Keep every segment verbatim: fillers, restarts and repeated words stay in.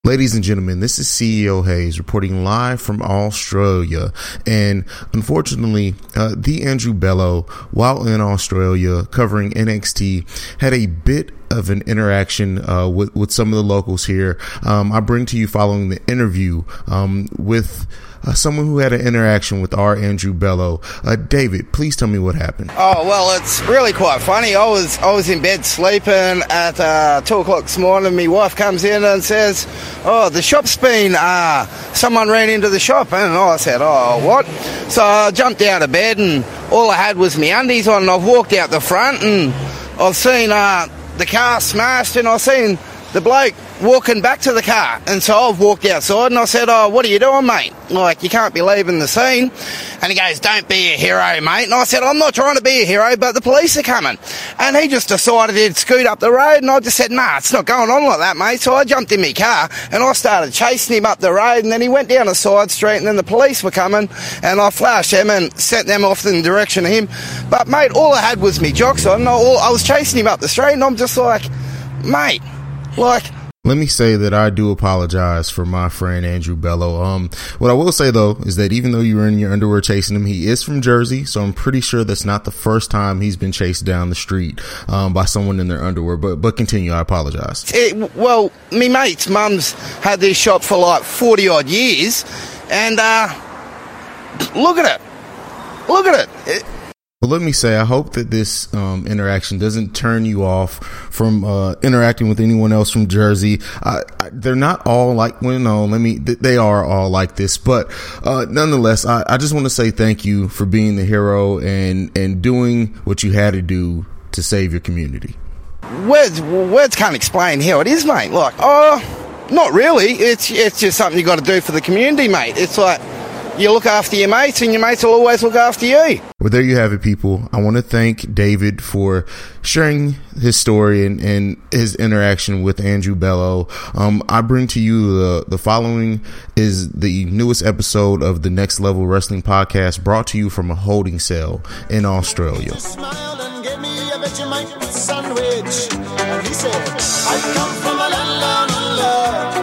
Ladies and gentlemen, this is C E O Hayes reporting live from Australia. And unfortunately, uh, the Andrew Bello, while in Australia covering N X T, had a bit of an interaction uh, with, with some of the locals here. Um, I bring to you following the interview um, with uh, someone who had an interaction with our Andrew Bello. Uh, David, please tell me what happened. Oh, well, it's really quite funny. I was I was in bed sleeping at uh, two o'clock this morning. My wife comes in and says, oh, the shop's been, uh, someone ran into the shop. And I said, oh, what? So I jumped out of bed and all I had was my undies on, and I've walked out the front and I've seen uh, the car smashed, and I've seen the bloke walking back to the car. And so I've walked outside and I said, oh, what are you doing, mate? Like, you can't be leaving the scene. And he goes, don't be a hero, mate. And I said, I'm not trying to be a hero, but the police are coming. And he just decided he'd scoot up the road, and I just said, nah, it's not going on like that, mate. So I jumped in my car and I started chasing him up the road, and then he went down a side street, and then the police were coming, and I flashed them and sent them off in the direction of him. But, mate, all I had was me jocks on. I, I was chasing him up the street, and I'm just like, mate, like... Let me say that I do apologize for my friend Andrew Bello. Um, what I will say, though, is that even though you were in your underwear chasing him, he is from Jersey, so I'm pretty sure that's not the first time he's been chased down the street um, by someone in their underwear. But but continue. I apologize. It, well, me mate's mum's had this shop for like forty-odd years, and uh, look at it. Look at it. it Well, let me say, I hope that this um, interaction doesn't turn you off from uh, interacting with anyone else from Jersey. I, I, they're not all like, well, no, let me, th- they are all like this. But uh, nonetheless, I, I just want to say thank you for being the hero and, and doing what you had to do to save your community. Words, words can't explain how it is, mate. Like, oh, not really. It's, it's just something you got to do for the community, mate. It's like, you look after your mates, and your mates will always look after you. Well, there you have it, people. I want to thank David for sharing his story and, and his interaction with Andrew Bello. Um, I bring to you the, the following is the newest episode of the Next Level Wrestling Podcast, brought to you from a holding cell in Australia. He smiled and gave me a Vegemite sandwich, and he said, I come from a land down under.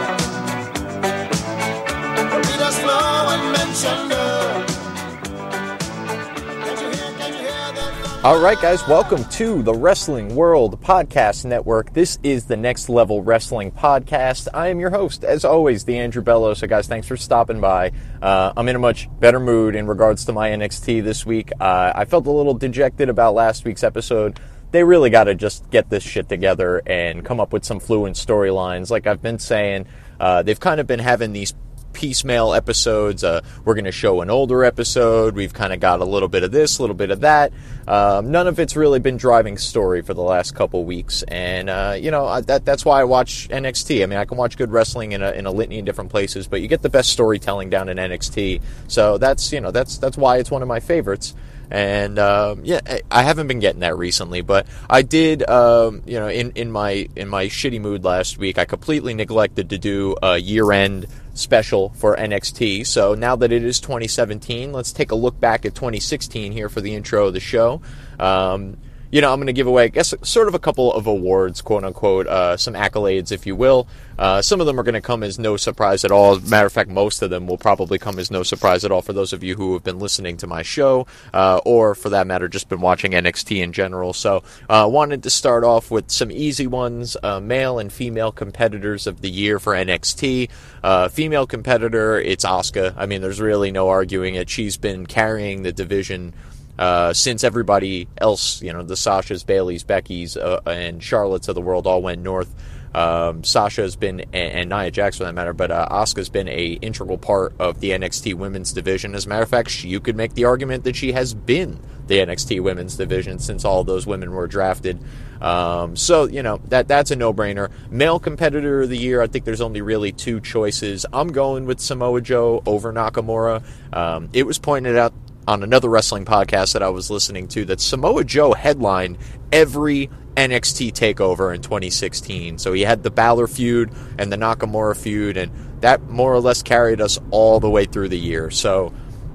All right, guys, welcome to the Wrestling World Podcast Network. This is the Next Level Wrestling Podcast. I am your host, as always, the Andrew Bello. So, guys, thanks for stopping by. Uh, I'm in a much better mood in regards to my N X T this week. Uh, I felt a little dejected about last week's episode. They really got to just get this shit together and come up with some fluent storylines. Like I've been saying, uh, they've kind of been having these piecemeal episodes. Uh, we're going to show an older episode. We've kind of got a little bit of this, a little bit of that. Um, none of it's really been driving story for the last couple weeks. And, uh, you know, that that's why I watch N X T. I mean, I can watch good wrestling in a, in a litany of different places, but you get the best storytelling down in N X T. So that's, you know, that's, that's why it's one of my favorites. And, um, yeah, I haven't been getting that recently, but I did, um, you know, in, in my, in my shitty mood last week, I completely neglected to do a year-end special for N X T. So now that it is twenty seventeen, let's take a look back at twenty sixteen here for the intro of the show. Um, you know, I'm going to give away, I guess, sort of a couple of awards, quote unquote, uh, some accolades, if you will. Uh, some of them are going to come as no surprise at all. As a matter of fact, most of them will probably come as no surprise at all for those of you who have been listening to my show, uh, or for that matter, just been watching N X T in general. So, uh, wanted to start off with some easy ones. Uh, male and female competitors of the year for N X T. Uh, female competitor, it's Asuka. I mean, there's really no arguing it. She's been carrying the division Uh, since everybody else, you know, the Sashas, Baileys, Beckys, uh, and Charlottes of the world all went north. Um, Sasha has been, and, and Nia Jax for that matter, but uh, Asuka's been a integral part of the N X T women's division. As a matter of fact, she, you could make the argument that she has been the N X T women's division since all those women were drafted. Um, so, you know, that that's a no-brainer. Male competitor of the year, I think there's only really two choices. I'm going with Samoa Joe over Nakamura. Um, it was pointed out on another wrestling podcast that I was listening to that Samoa Joe headlined every N X T takeover in twenty sixteen. So he had the Balor feud and the Nakamura feud, and that more or less carried us all the way through the year. So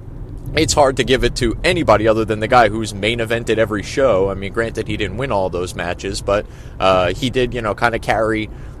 it's hard to give it to anybody other than the guy who's main evented every show. I mean, granted, he didn't win all those matches, but uh, he did, you know, kind of carry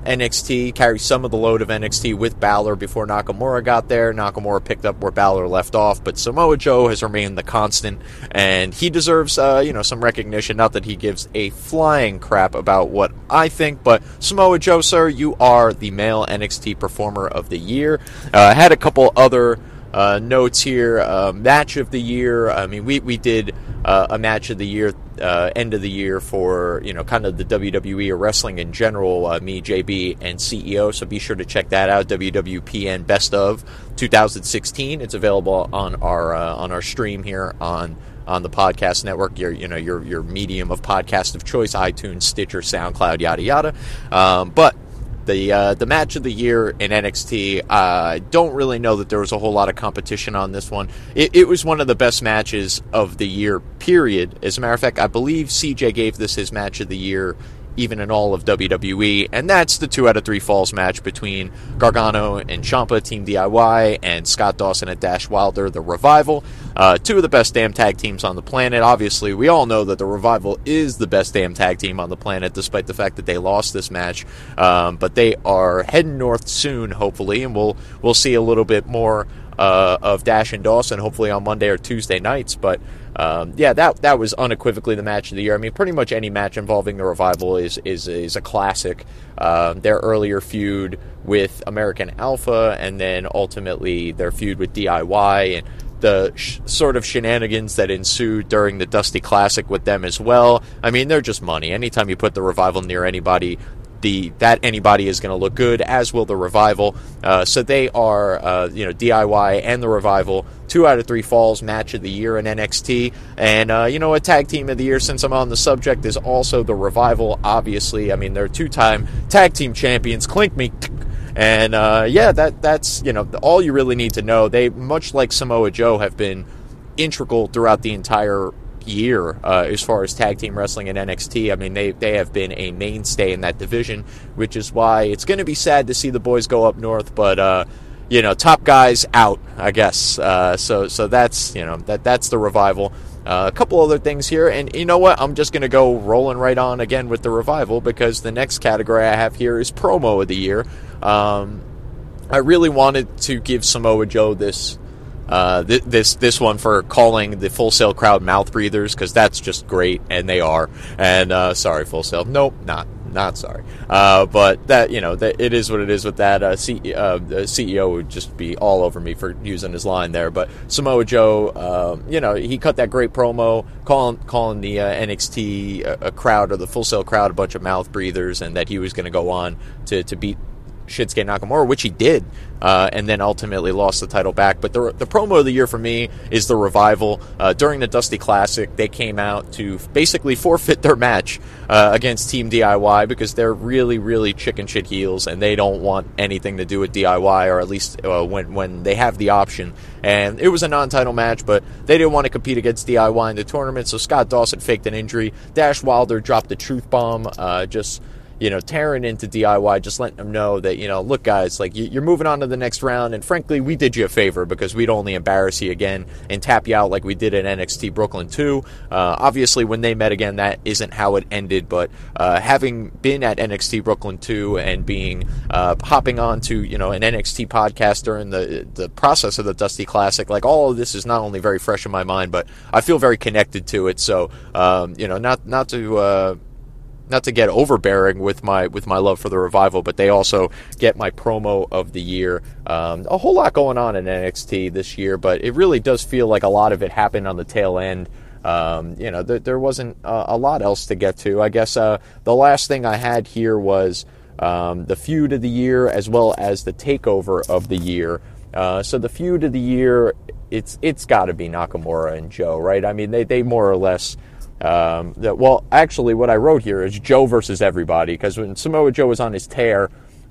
N X T, carry some of the load of N X T with Balor before Nakamura got there. Nakamura picked up where Balor left off, but Samoa Joe has remained the constant, and he deserves, uh, you know, some recognition. Not that he gives a flying crap about what I think, but Samoa Joe, sir, you are the male N X T Performer of the Year. Uh, I had a couple other uh, notes here. Uh, match of the year. I mean, we we did uh, a match of the year. Uh, end of the year for, you know, kind of the W W E or wrestling in general, uh, me, J B, and C E O, so be sure to check that out, W W P N Best of twenty sixteen. It's available on our uh, on our stream here on on the podcast network, your you know your your medium of podcast of choice, iTunes, Stitcher, SoundCloud, yada yada. Um, but The uh, the match of the year in N X T, I uh, don't really know that there was a whole lot of competition on this one. It, it was one of the best matches of the year, period. As a matter of fact, I believe C J gave this his match of the year, even in all of W W E, and that's the two out of three falls match between Gargano and Ciampa, Team D I Y, and Scott Dawson and Dash Wilder, the Revival. Uh, two of the best damn tag teams on the planet. Obviously, we all know that the Revival is the best damn tag team on the planet, despite the fact that they lost this match. Um, but they are heading north soon, hopefully, and we'll we'll see a little bit more uh, of Dash and Dawson, hopefully on Monday or Tuesday nights. But Um, yeah, that that was unequivocally the match of the year. I mean, pretty much any match involving the Revival is is is a classic. Uh, their earlier feud with American Alpha, and then ultimately their feud with D I Y, and the sh- sort of shenanigans that ensued during the Dusty Classic with them as well. I mean, they're just money. Anytime you put the Revival near anybody, The, that anybody is going to look good, as will the Revival. Uh, so they are, uh, you know, D I Y and the Revival, two out of three falls match of the year in N X T. And, uh, you know, a tag team of the year, since I'm on the subject, is also the Revival, obviously. I mean, they're two-time tag team champions. Clink me. And, uh, yeah, that that's, you know, all you really need to know. They, much like Samoa Joe, have been integral throughout the entire year uh, as far as tag team wrestling in N X T. I mean, they, they have been a mainstay in that division, which is why it's going to be sad to see the boys go up north, but, uh, you know, top guys out, I guess. Uh, so so that's, you know, that that's the Revival. Uh, a couple other things here, and you know what? I'm just going to go rolling right on again with the Revival, because the next category I have here is Promo of the Year. Um, I really wanted to give Samoa Joe this Uh, th- this this one for calling the Full Sail crowd mouth breathers, because that's just great, and they are. And uh, sorry, Full Sail, nope, not not sorry. Uh, but that, you know, that it is what it is with that. Uh, C- uh, the C E O would just be all over me for using his line there. But Samoa Joe, uh, you know, he cut that great promo, calling calling the uh, N X T a, a crowd, or the Full Sail crowd, a bunch of mouth breathers, and that he was going to go on to to beat Shinsuke Nakamura, which he did, uh, and then ultimately lost the title back. But the the promo of the year for me is the Revival. Uh, during the Dusty Classic, they came out to basically forfeit their match uh, against Team D I Y, because they're really, really chicken shit heels, and they don't want anything to do with D I Y, or at least uh, when when they have the option. And it was a non-title match, but they didn't want to compete against D I Y in the tournament, so Scott Dawson faked an injury. Dash Wilder dropped the truth bomb, uh, just... you know, tearing into D I Y, just letting them know that, you know, look, guys, like, you're moving on to the next round, and frankly, we did you a favor, because we'd only embarrass you again and tap you out like we did at N X T Brooklyn two. Uh, obviously, when they met again, that isn't how it ended, but uh, having been at N X T Brooklyn two and being, uh, hopping on to, you know, an N X T podcast during the, the process of the Dusty Classic, like, all of this is not only very fresh in my mind, but I feel very connected to it, so, um, you know, not, not to, uh, Not to get overbearing with my with my love for the Revival, but they also get my promo of the year. Um, a whole lot going on in N X T this year, but it really does feel like a lot of it happened on the tail end. Um, you know, th- there wasn't uh, a lot else to get to. I guess uh, the last thing I had here was um, the feud of the year, as well as the takeover of the year. Uh, so the feud of the year, it's it's got to be Nakamura and Joe, right? I mean, they they more or less. Um, that, well, actually, what I wrote here is Joe versus everybody, because when Samoa Joe was on his tear,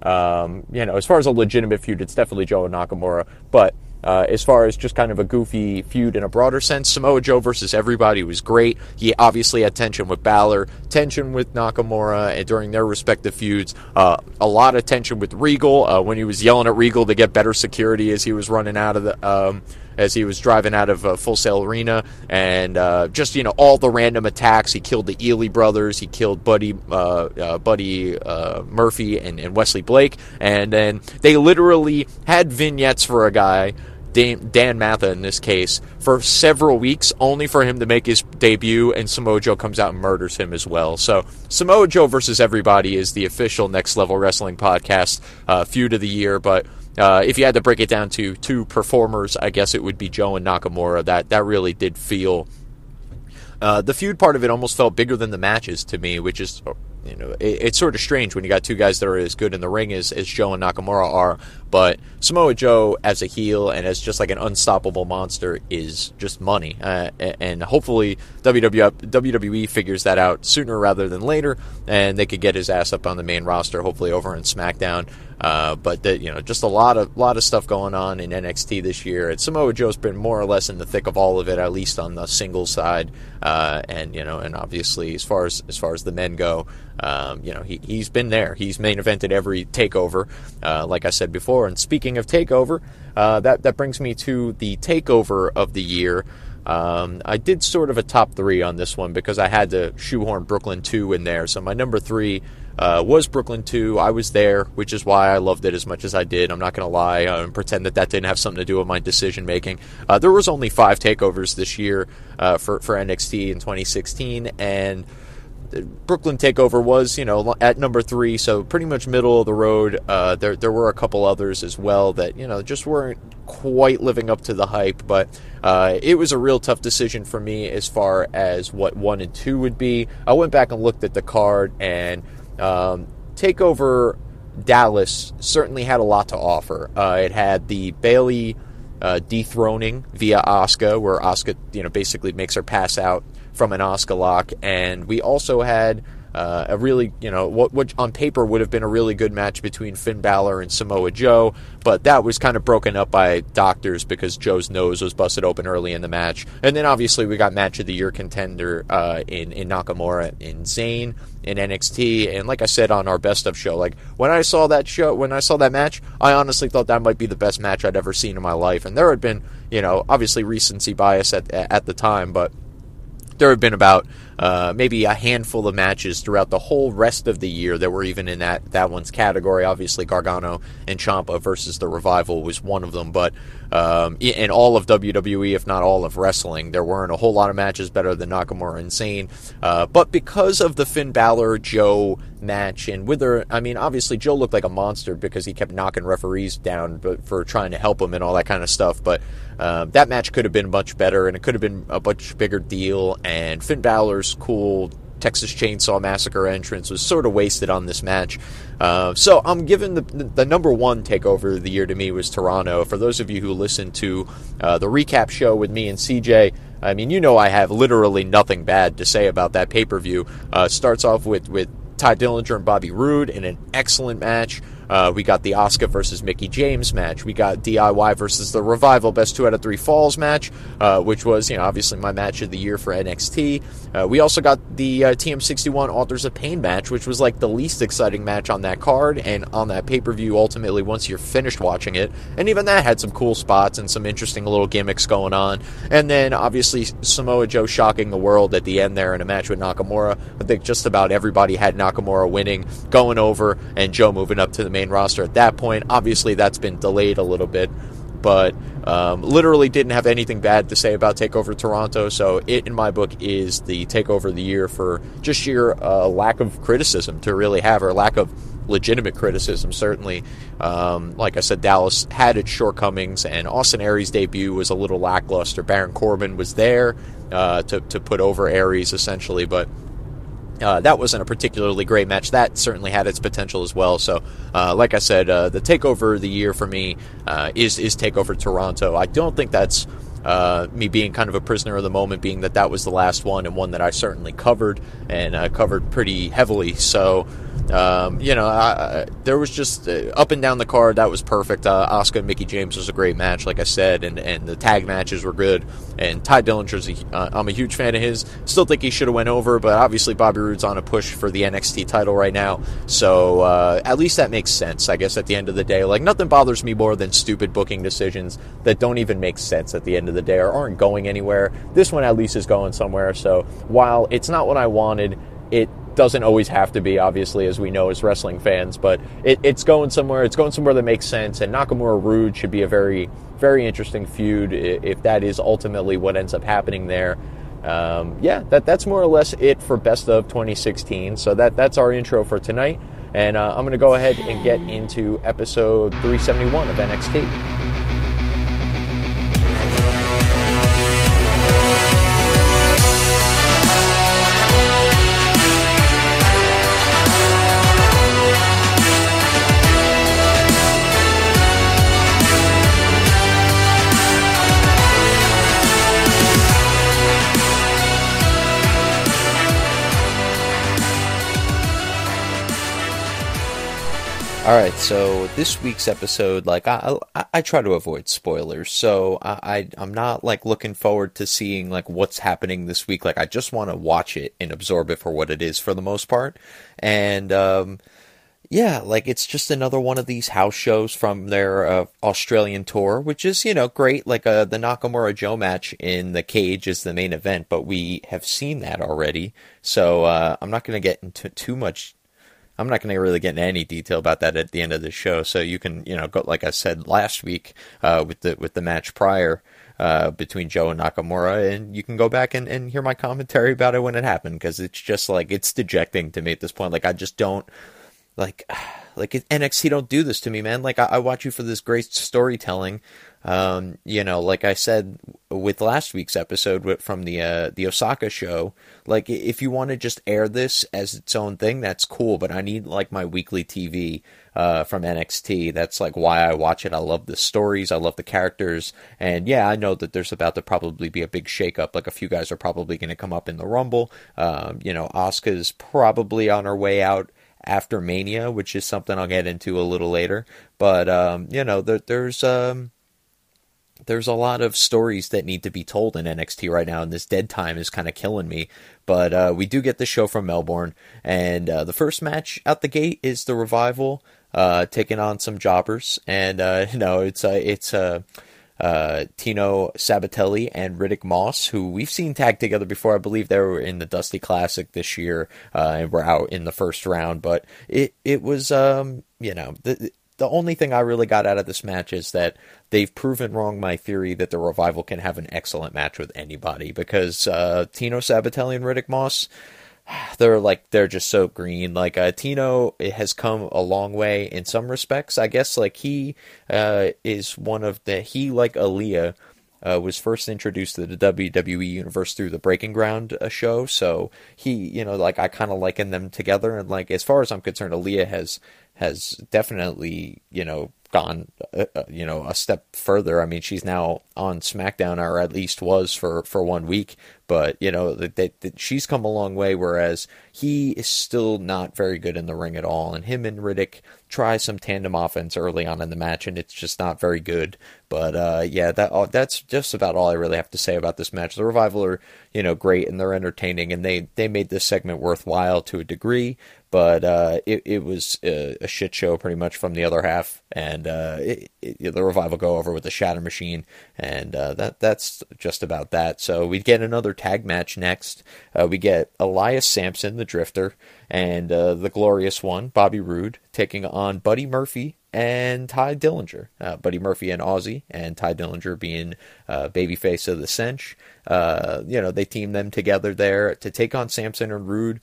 um, you know, as far as a legitimate feud, it's definitely Joe and Nakamura. But uh, as far as just kind of a goofy feud in a broader sense, Samoa Joe versus everybody was great. He obviously had tension with Balor, tension with Nakamura, and during their respective feuds, uh, a lot of tension with Regal uh, when he was yelling at Regal to get better security as he was running out of the. Um, as he was driving out of uh, Full Sail Arena, and uh, just, you know, all the random attacks. He killed the Ely brothers, he killed Buddy uh, uh, Buddy uh, Murphy and, and Wesley Blake, and then they literally had vignettes for a guy, Dan, Dan Matha in this case, for several weeks, only for him to make his debut, and Samoa Joe comes out and murders him as well. So Samoa Joe versus everybody is the official Next Level Wrestling podcast uh, feud of the year, but uh, if you had to break it down to two performers, I guess it would be Joe and Nakamura. That, that really did feel... Uh, the feud part of it almost felt bigger than the matches to me, which is, you know, it, it's sort of strange when you got two guys that are as good in the ring as, as Joe and Nakamura are. But Samoa Joe as a heel and as just like an unstoppable monster is just money. Uh, and hopefully W W E figures that out sooner rather than later, and they could get his ass up on the main roster, hopefully over in SmackDown. Uh, but the, you know, just a lot of lot of stuff going on in N X T this year. And Samoa Joe's been more or less in the thick of all of it, at least on the singles side. Uh, and you know, and obviously as far as as far as the men go, um, you know, he he's been there. He's main evented every takeover, uh, like I said before. And speaking of takeover, uh, that that brings me to the takeover of the year. Um, I did sort of a top three on this one because I had to shoehorn Brooklyn two in there. So my number three uh, was Brooklyn two. I was there, which is why I loved it as much as I did. I'm not going to lie uh, and pretend that that didn't have something to do with my decision making. Uh, there was only five takeovers this year uh, for, for N X T in twenty sixteen, and Brooklyn Takeover was, you know, at number three, so pretty much middle of the road. Uh, there there were a couple others as well that, you know, just weren't quite living up to the hype, but uh, it was a real tough decision for me as far as what one and two would be. I went back and looked at the card, and um, Takeover Dallas certainly had a lot to offer. Uh, it had the Bayley uh, dethroning via Asuka, where Asuka, you know, basically makes her pass out from an Asuka lock, and we also had uh, a really, you know, what, what on paper would have been a really good match between Finn Balor and Samoa Joe, but that was kind of broken up by doctors because Joe's nose was busted open early in the match. And then obviously we got match of the year contender uh, in, in Nakamura and Zayn in N X T, and like I said on our best of show, like when I saw that show, when I saw that match, I honestly thought that might be the best match I'd ever seen in my life. And there had been, you know, obviously recency bias at at the time, but there have been about uh, maybe a handful of matches throughout the whole rest of the year that were even in that, that one's category. Obviously, Gargano and Ciampa versus The Revival was one of them, but um, in all of W W E, if not all of wrestling, there weren't a whole lot of matches better than Nakamura and Zayn. Uh, but because of the Finn Balor-Joe match, and whether, I mean, obviously Joe looked like a monster because he kept knocking referees down but for trying to help him and all that kind of stuff, but uh, that match could have been much better, and it could have been a much bigger deal, and Finn Balor's cool Texas Chainsaw Massacre entrance was sort of wasted on this match. Uh, so I'm giving the, the number one takeover of the year to me was Toronto. For those of you who listened to uh, the recap show with me and C J, I mean, you know I have literally nothing bad to say about that pay-per-view. Uh, starts off with, with Ty Dillinger and Bobby Roode in an excellent match. Uh, we got the Asuka versus Mickie James match. We got D I Y versus The Revival best two out of three falls match, uh, which was, you know, obviously my match of the year for N X T. Uh, we also got the uh, T M sixty-one Authors of Pain match, which was like the least exciting match on that card and on that pay-per-view ultimately once you're finished watching it. And even that had some cool spots and some interesting little gimmicks going on. And then obviously Samoa Joe shocking the world at the end there in a match with Nakamura. I think just about everybody had Nakamura winning, going over, and Joe moving up to the main roster at that point. Obviously that's been delayed a little bit, but um, literally didn't have anything bad to say about TakeOver Toronto, so it in my book is the TakeOver of the year for just sheer uh, lack of criticism to really have, or lack of legitimate criticism certainly. Um, like I said, Dallas had its shortcomings, and Austin Aries' debut was a little lackluster. Baron Corbin was there uh, to, to put over Aries essentially, but Uh, that wasn't a particularly great match. That certainly had its potential as well. So, uh, like I said, uh, the takeover of the year for me uh, is is TakeOver Toronto. I don't think that's uh, me being kind of a prisoner of the moment, being that that was the last one and one that I certainly covered and uh, covered pretty heavily. So, Um, you know, I, I, there was just uh, up and down the card, that was perfect. Uh, Asuka and Mickie James was a great match, like I said, and, and the tag matches were good. And Ty Dillinger's, a, uh, I'm a huge fan of his. Still think he should have went over, but obviously Bobby Roode's on a push for the N X T title right now. So uh, at least that makes sense, I guess, at the end of the day. Like, nothing bothers me more than stupid booking decisions that don't even make sense at the end of the day or aren't going anywhere. This one at least is going somewhere. So while it's not what I wanted, it doesn't always have to be, obviously, as we know as wrestling fans, but it, it's going somewhere. It's going somewhere that makes sense, and Nakamura Rude should be a very, very interesting feud if that is ultimately what ends up happening there. Um, yeah, that that's more or less it for Best of twenty sixteen. So that that's our intro for tonight, and uh, I'm going to go ahead and get into episode three seventy-one of N X T. All right, so this week's episode, like, I, I I try to avoid spoilers, so I, I I'm not like looking forward to seeing like what's happening this week. Like, I just want to watch it and absorb it for what it is for the most part, and um, yeah, like it's just another one of these house shows from their uh, Australian tour, which is, you know, great. Like uh, the Nakamura Joe match in the cage is the main event, but we have seen that already, so uh, I'm not going to get into too much. I'm not going to really get into any detail about that at the end of the show, so you can, you know, go, like I said last week uh, with the with the match prior uh, between Joe and Nakamura, and you can go back and, and hear my commentary about it when it happened, because it's just like, it's dejecting to me at this point. Like, I just don't, like, like N X T don't do this to me, man. Like, I, I watch you for this great storytelling. Um, you know, like I said with last week's episode from the uh, the Osaka show, like, if you want to just air this as its own thing, that's cool, but I need like my weekly T V uh, from N X T. That's like why I watch it. I love the stories, I love the characters, and yeah, I know that there's about to probably be a big shakeup. Like, a few guys are probably going to come up in the Rumble. Um, you know, Asuka's probably on her way out after Mania, which is something I'll get into a little later. But um, you know, there, there's um. There's a lot of stories that need to be told in N X T right now, and this dead time is kind of killing me. But uh, we do get the show from Melbourne, and uh, the first match out the gate is the Revival uh, taking on some jobbers, and uh, you know, it's uh, it's uh, uh, Tino Sabatelli and Riddick Moss, who we've seen tag together before. I believe they were in the Dusty Classic this year, uh, and were out in the first round. But it it was um, you know. The, The only thing I really got out of this match is that they've proven wrong my theory that the Revival can have an excellent match with anybody, because uh, Tino Sabatelli and Riddick Moss, they're like, they're just so green. Like, uh, Tino has come a long way in some respects. I guess, like, he uh, is one of the, he, like Aaliyah, Uh, was first introduced to the W W E Universe through the Breaking Ground uh, show, so he, you know, like, I kind of liken them together, and, like, as far as I'm concerned, Aaliyah has, has definitely, you know, gone, uh, you know, a step further. I mean, she's now on SmackDown, or at least was for, for one week, but, you know, that, that, that she's come a long way, whereas he is still not very good in the ring at all, and him and Riddick try some tandem offense early on in the match, and it's just not very good. But uh, yeah, that uh, that's just about all I really have to say about this match. The Revival are, you know, great, and they're entertaining, and they, they made this segment worthwhile to a degree, but uh, it, it was a, a shit show pretty much from the other half, and uh, it, it, the Revival go over with the Shatter Machine, and uh, that that's just about that. So we get another tag match next. Uh, we get Elias Sampson, the Drifter, and uh, the Glorious One, Bobby Roode, taking on Buddy Murphy and Ty Dillinger. Uh, Buddy Murphy and Aussie, and Ty Dillinger being uh, babyface of the Cinch. Uh, you know, they team them together there to take on Sampson and Roode.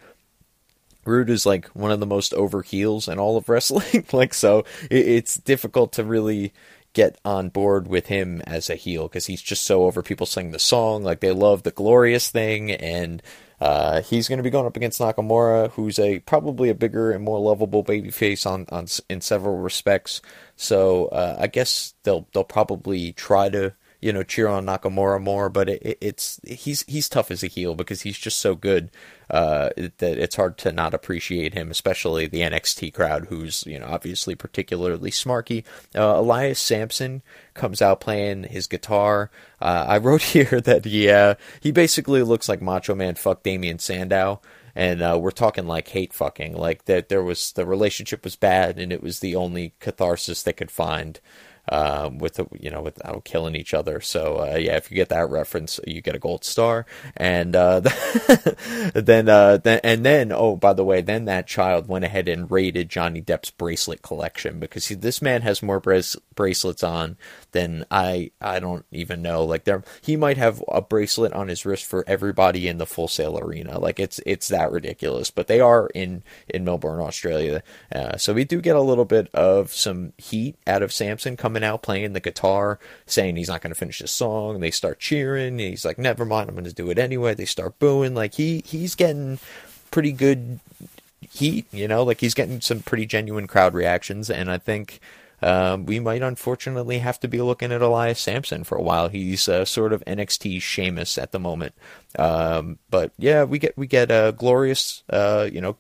Roode is like one of the most over heels in all of wrestling. Like, so it, it's difficult to really get on board with him as a heel, because he's just so over. People sing the song, like, they love the Glorious thing, and Uh, he's going to be going up against Nakamura, who's a probably a bigger and more lovable babyface on, on in several respects. So uh, I guess they'll they'll probably try to you know, cheer on Nakamura more, but it, it, it's he's he's tough as a heel because he's just so good uh, that it's hard to not appreciate him, especially the N X T crowd, who's, you know, obviously particularly smarky. Uh, Elias Sampson comes out playing his guitar. Uh, I wrote here that he, uh, he basically looks like Macho Man fucked Damien Sandow. And uh, we're talking like hate fucking, like that there was, the relationship was bad and it was the only catharsis they could find. Um, with, you know, without killing each other. So, uh, yeah, if you get that reference, you get a gold star. And, uh, then, uh, then, and then, oh, by the way, then that child went ahead and raided Johnny Depp's bracelet collection because he, this man has more brace, bracelets on than I, I don't even know. Like, there, he might have a bracelet on his wrist for everybody in the Full Sail Arena. Like, it's, it's that ridiculous, but they are in, in Melbourne, Australia. Uh, so we do get a little bit of some heat out of Samson coming out playing the guitar, saying he's not going to finish the song. They start cheering. He's like, never mind, I'm going to do it anyway. They start booing. Like, he he's getting pretty good heat, you know, like he's getting some pretty genuine crowd reactions. And I think um, we might unfortunately have to be looking at Elias Sampson for a while. He's uh, sort of N X T Sheamus at the moment. Um, but yeah, we get we get a glorious, uh, you know,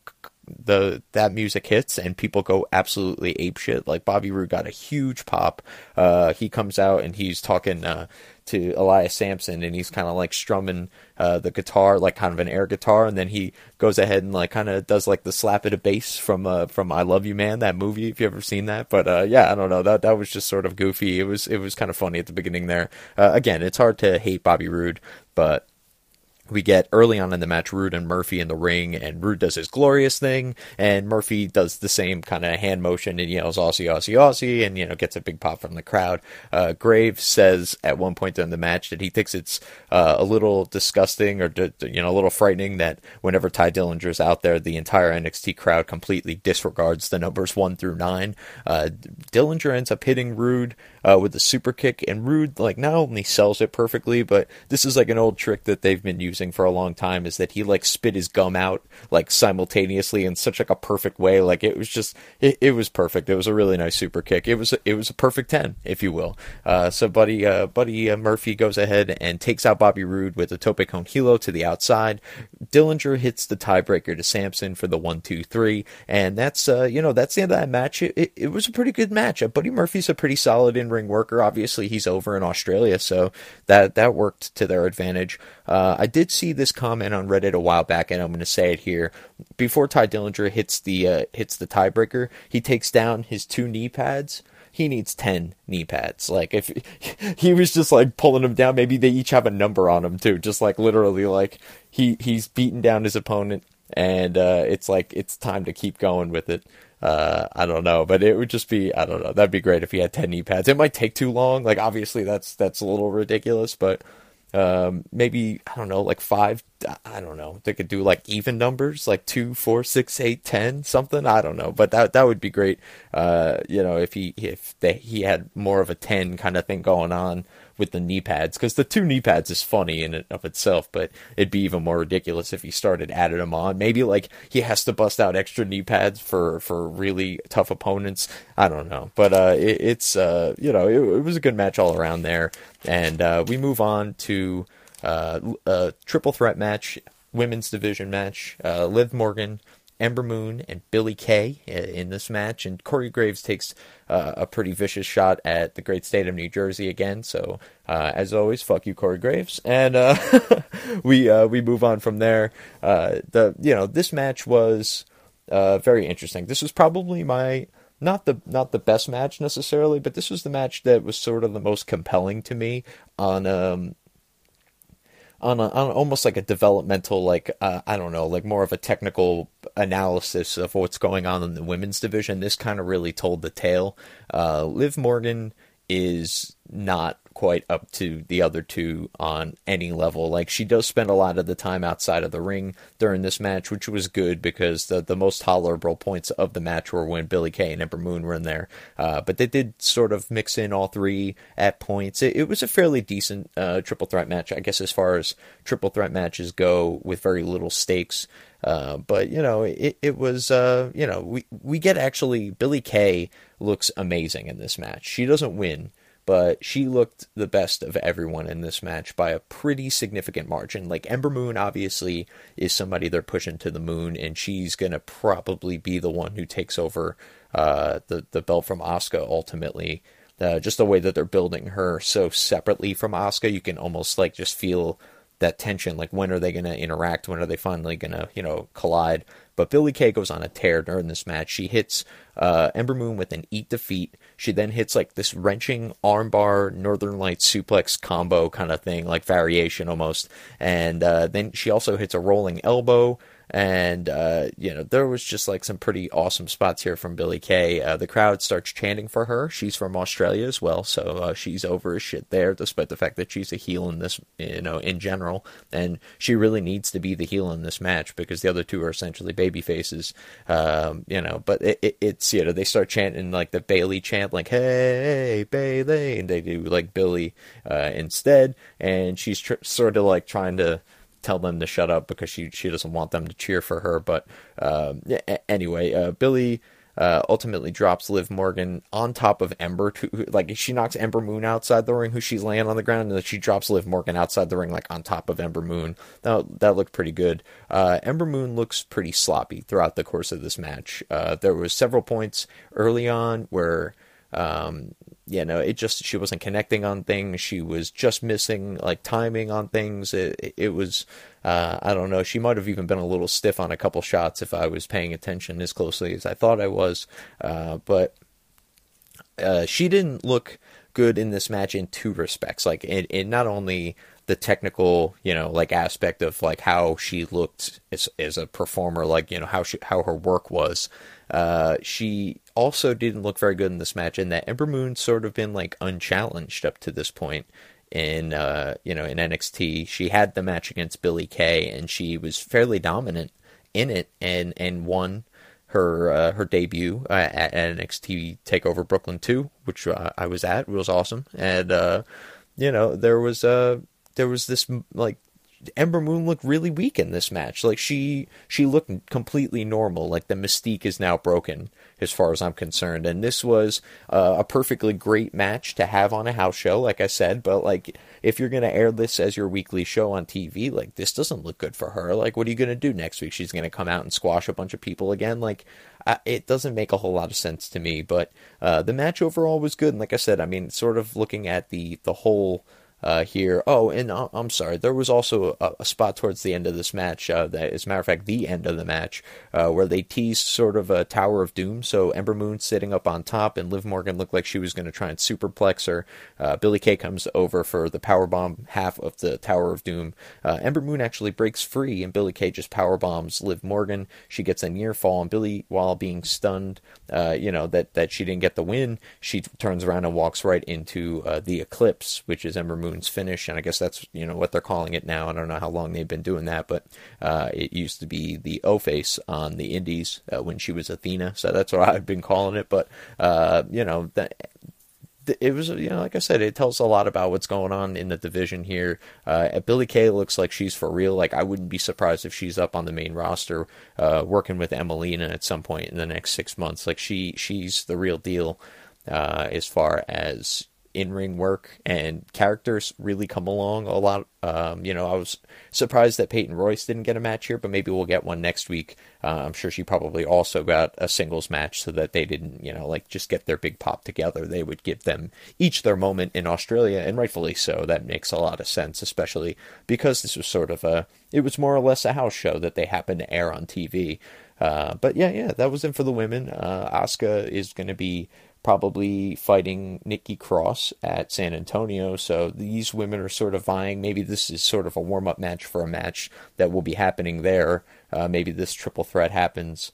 the that music hits and people go absolutely apeshit. Like, Bobby Roode got a huge pop. Uh, he comes out and he's talking uh, to Elias Sampson, and he's kind of like strumming uh, the guitar, like kind of an air guitar, and then he goes ahead and like kind of does like the slap at a bass from uh, from I Love You Man, that movie, if you ever seen that. But uh, yeah, I don't know, that that was just sort of goofy. It was it was kind of funny at the beginning there. Uh, again, it's hard to hate Bobby Roode, but we get early on in the match Roode and Murphy in the ring, and Roode does his glorious thing, and Murphy does the same kind of hand motion and yells Aussie, Aussie, Aussie, and, you know, gets a big pop from the crowd. Uh, Graves says at one point during the match that he thinks it's uh, a little disgusting or, you know, a little frightening that whenever Ty Dillinger's out there, the entire N X T crowd completely disregards the numbers one through nine. Uh, Dillinger ends up hitting Roode uh, with the super kick, and Roode, like, not only sells it perfectly, but this is like an old trick that they've been using for a long time, is that he like spit his gum out like simultaneously in such like a perfect way. Like, it was just it, it was perfect. It was a really nice super kick. It was it was a perfect ten, if you will. Uh, so buddy uh, buddy uh, Murphy goes ahead and takes out Bobby Roode with a tope con hilo to the outside. Dillinger hits the tiebreaker to Sampson for the one two three, and that's uh, you know that's the end of that match. It, it, it was a pretty good match. Uh, Buddy Murphy's a pretty solid in ring worker. Obviously, he's over in Australia, so that that worked to their advantage. Uh, I did see this comment on Reddit a while back, and I'm going to say it here. Before Ty Dillinger hits the uh, hits the tiebreaker, he takes down his two knee pads. He needs ten knee pads. Like, if he was just like pulling them down, maybe they each have a number on them too. Just like literally, like he he's beating down his opponent, and uh, it's like it's time to keep going with it. Uh, I don't know, but it would just be, I don't know. That'd be great if he had ten knee pads. It might take too long. Like, obviously that's that's a little ridiculous, but um, maybe, I don't know, like five. I don't know. They could do like even numbers, like two, four, six, eight, ten, something. I don't know, but that that would be great. Uh, you know, if he if they, he had more of a ten kind of thing going on with the knee pads, because the two knee pads is funny in and of itself, but it'd be even more ridiculous if he started adding them on. Maybe like he has to bust out extra knee pads for for really tough opponents. I don't know, but uh, it, it's uh, you know, it, it was a good match all around there, and uh, we move on to uh, a triple threat match, women's division match. Uh, Liv Morgan, Ember Moon, and Billie Kay in this match, and Corey Graves takes uh, a pretty vicious shot at the great state of New Jersey again. So uh, as always, fuck you, Corey Graves, and uh, we uh, we move on from there. Uh, the you know this match was uh, very interesting. This was probably my not the not the best match necessarily, but this was the match that was sort of the most compelling to me on um. On, a, on almost like a developmental, like, uh, I don't know, like more of a technical analysis of what's going on in the women's division. This kind of really told the tale. Uh, Liv Morgan is not quite up to the other two on any level. Like, she does spend a lot of the time outside of the ring during this match, which was good because the, the most tolerable points of the match were when Billie Kay and Ember Moon were in there. Uh, but they did sort of mix in all three at points. It, it was a fairly decent uh, triple threat match, I guess, as far as triple threat matches go, with very little stakes. Uh, but, you know, it, it was, uh, you know, we, we get actually, Billie Kay looks amazing in this match. She doesn't win, but she looked the best of everyone in this match by a pretty significant margin. Like, Ember Moon obviously is somebody they're pushing to the moon, and she's going to probably be the one who takes over uh, the, the belt from Asuka ultimately. Uh, just the way that they're building her so separately from Asuka, you can almost like just feel that tension. Like, when are they going to interact? When are they finally going to, you know, collide? But Billie Kay goes on a tear during this match. She hits uh, Ember Moon with an eat defeat. She then hits like this wrenching armbar Northern Lights suplex combo kind of thing, like variation almost. And uh, then she also hits a rolling elbow. And, uh, you know, there was just like some pretty awesome spots here from Billie Kay. Uh, the crowd starts chanting for her. She's from Australia as well, so uh, she's over as shit there, despite the fact that she's a heel in this, you know, in general. And she really needs to be the heel in this match because the other two are essentially baby faces, um, you know. But it, it, it's, you know, they start chanting like the Bayley chant, like, hey, Bayley, and they do like Billie uh, instead. And she's tr- sort of like trying to tell them to shut up because she she doesn't want them to cheer for her. But um, anyway, uh, Billie uh, ultimately drops Liv Morgan on top of Ember. To, like, she knocks Ember Moon outside the ring, who she's laying on the ground, and then she drops Liv Morgan outside the ring, like on top of Ember Moon. That, that looked pretty good. Uh, Ember Moon looks pretty sloppy throughout the course of this match. Uh, there was several points early on where Um, you know, it just, she wasn't connecting on things. She was just missing like timing on things. It, it was, uh, I don't know. She might have even been a little stiff on a couple shots if I was paying attention as closely as I thought I was. Uh, but, uh, she didn't look good in this match in two respects. Like, in, in not only the technical, you know, like aspect of like how she looked as, as a performer, like, you know, how she, how her work was. Uh, she also didn't look very good in this match, in that Ember Moon's sort of been like unchallenged up to this point in, uh, you know, in N X T. She had the match against Billie Kay, and she was fairly dominant in it, and, and won her, uh, her debut uh, at N X T TakeOver Brooklyn two, which uh, I was at. It was awesome. And, uh, you know, there was, uh, there was this like, Ember Moon looked really weak in this match. Like, she she looked completely normal. Like, the mystique is now broken as far as I'm concerned. And this was uh, a perfectly great match to have on a house show, like I said. But, like, if you're going to air this as your weekly show on T V, like, this doesn't look good for her. Like, what are you going to do next week? She's going to come out and squash a bunch of people again? Like, I, it doesn't make a whole lot of sense to me. But uh, the match overall was good. And like I said, I mean, sort of looking at the, the whole... Uh, here. Oh, and uh, I'm sorry. There was also a, a spot towards the end of this match, uh, that, as a matter of fact, the end of the match, uh, where they teased sort of a Tower of Doom. So Ember Moon sitting up on top, and Liv Morgan looked like she was going to try and superplex her. Uh, Billie Kay comes over for the powerbomb half of the Tower of Doom. Uh, Ember Moon actually breaks free, and Billie Kay just powerbombs Liv Morgan. She gets a near fall, and Billie, while being stunned, uh, you know, that, that she didn't get the win, she turns around and walks right into uh, the Eclipse, which is Ember Moon finish, and I guess that's, you know, what they're calling it now. I don't know how long they've been doing that, but uh, it used to be the O-Face on the Indies uh, when she was Athena, so that's what I've been calling it. But uh, you know, that it was, you know, like I said, it tells a lot about what's going on in the division here. Uh, Billie Kay looks like she's for real. Like, I wouldn't be surprised if she's up on the main roster, uh, working with Emelina at some point in the next six months. Like, she she's the real deal uh, as far as in-ring work, and characters really come along a lot. Um, you know, I was surprised that Peyton Royce didn't get a match here, but maybe we'll get one next week. Uh, I'm sure she probably also got a singles match so that they didn't, you know, like just get their big pop together. They would give them each their moment in Australia, and rightfully so. That makes a lot of sense, especially because this was sort of a, it was more or less a house show that they happened to air on T V. Uh, but yeah, yeah, that was it for the women. Uh, Asuka is going to be probably fighting Nikki Cross at San Antonio, so these women are sort of vying. Maybe this is sort of a warm-up match for a match that will be happening there. Uh, maybe this triple threat happens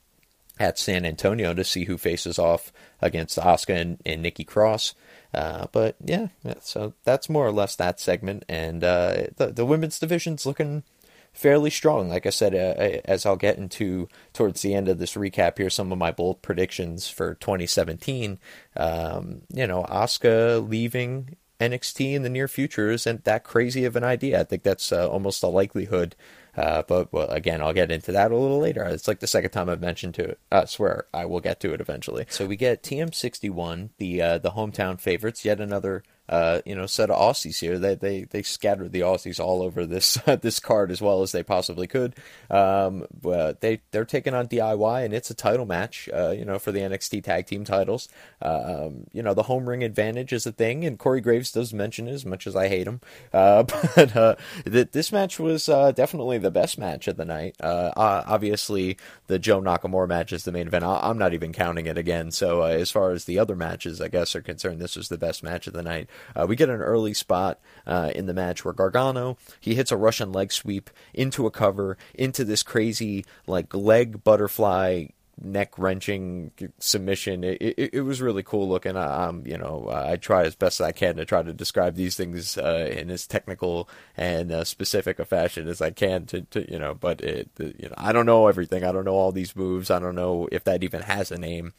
at San Antonio to see who faces off against Asuka and, and Nikki Cross. Uh, but yeah, so that's more or less that segment, and uh, the, the women's division's looking fairly strong. Like I said, uh, as I'll get into towards the end of this recap here, some of my bold predictions for twenty seventeen, um, you know, Asuka leaving N X T in the near future isn't that crazy of an idea. I think that's uh, almost a likelihood. Uh, but well, again, I'll get into that a little later. It's like the second time I've mentioned to it. I swear I will get to it eventually. So we get T M sixty-one, the uh, the hometown favorites, yet another Uh, you know, set of Aussies here. They they they scattered the Aussies all over this uh, this card as well as they possibly could. Um, but they they're taking on D I Y, and it's a title match. Uh, you know, for the N X T Tag Team titles. Um, you know, the home ring advantage is a thing, and Corey Graves does mention it, as much as I hate him. Uh, but uh, th- this match was uh, definitely the best match of the night. Uh, obviously, the Joe Nakamura match is the main event. I- I'm not even counting it again. So uh, as far as the other matches, I guess, are concerned, this was the best match of the night. Uh, we get an early spot uh, in the match where Gargano, he hits a Russian leg sweep into a cover, into this crazy like leg butterfly neck wrenching submission. It, it, it was really cool looking. I, um, you know, I try as best I can to try to describe these things uh, in as technical and uh, specific a fashion as I can to, to you know, but it, you know, I don't know everything. I don't know all these moves. I don't know if that even has a name.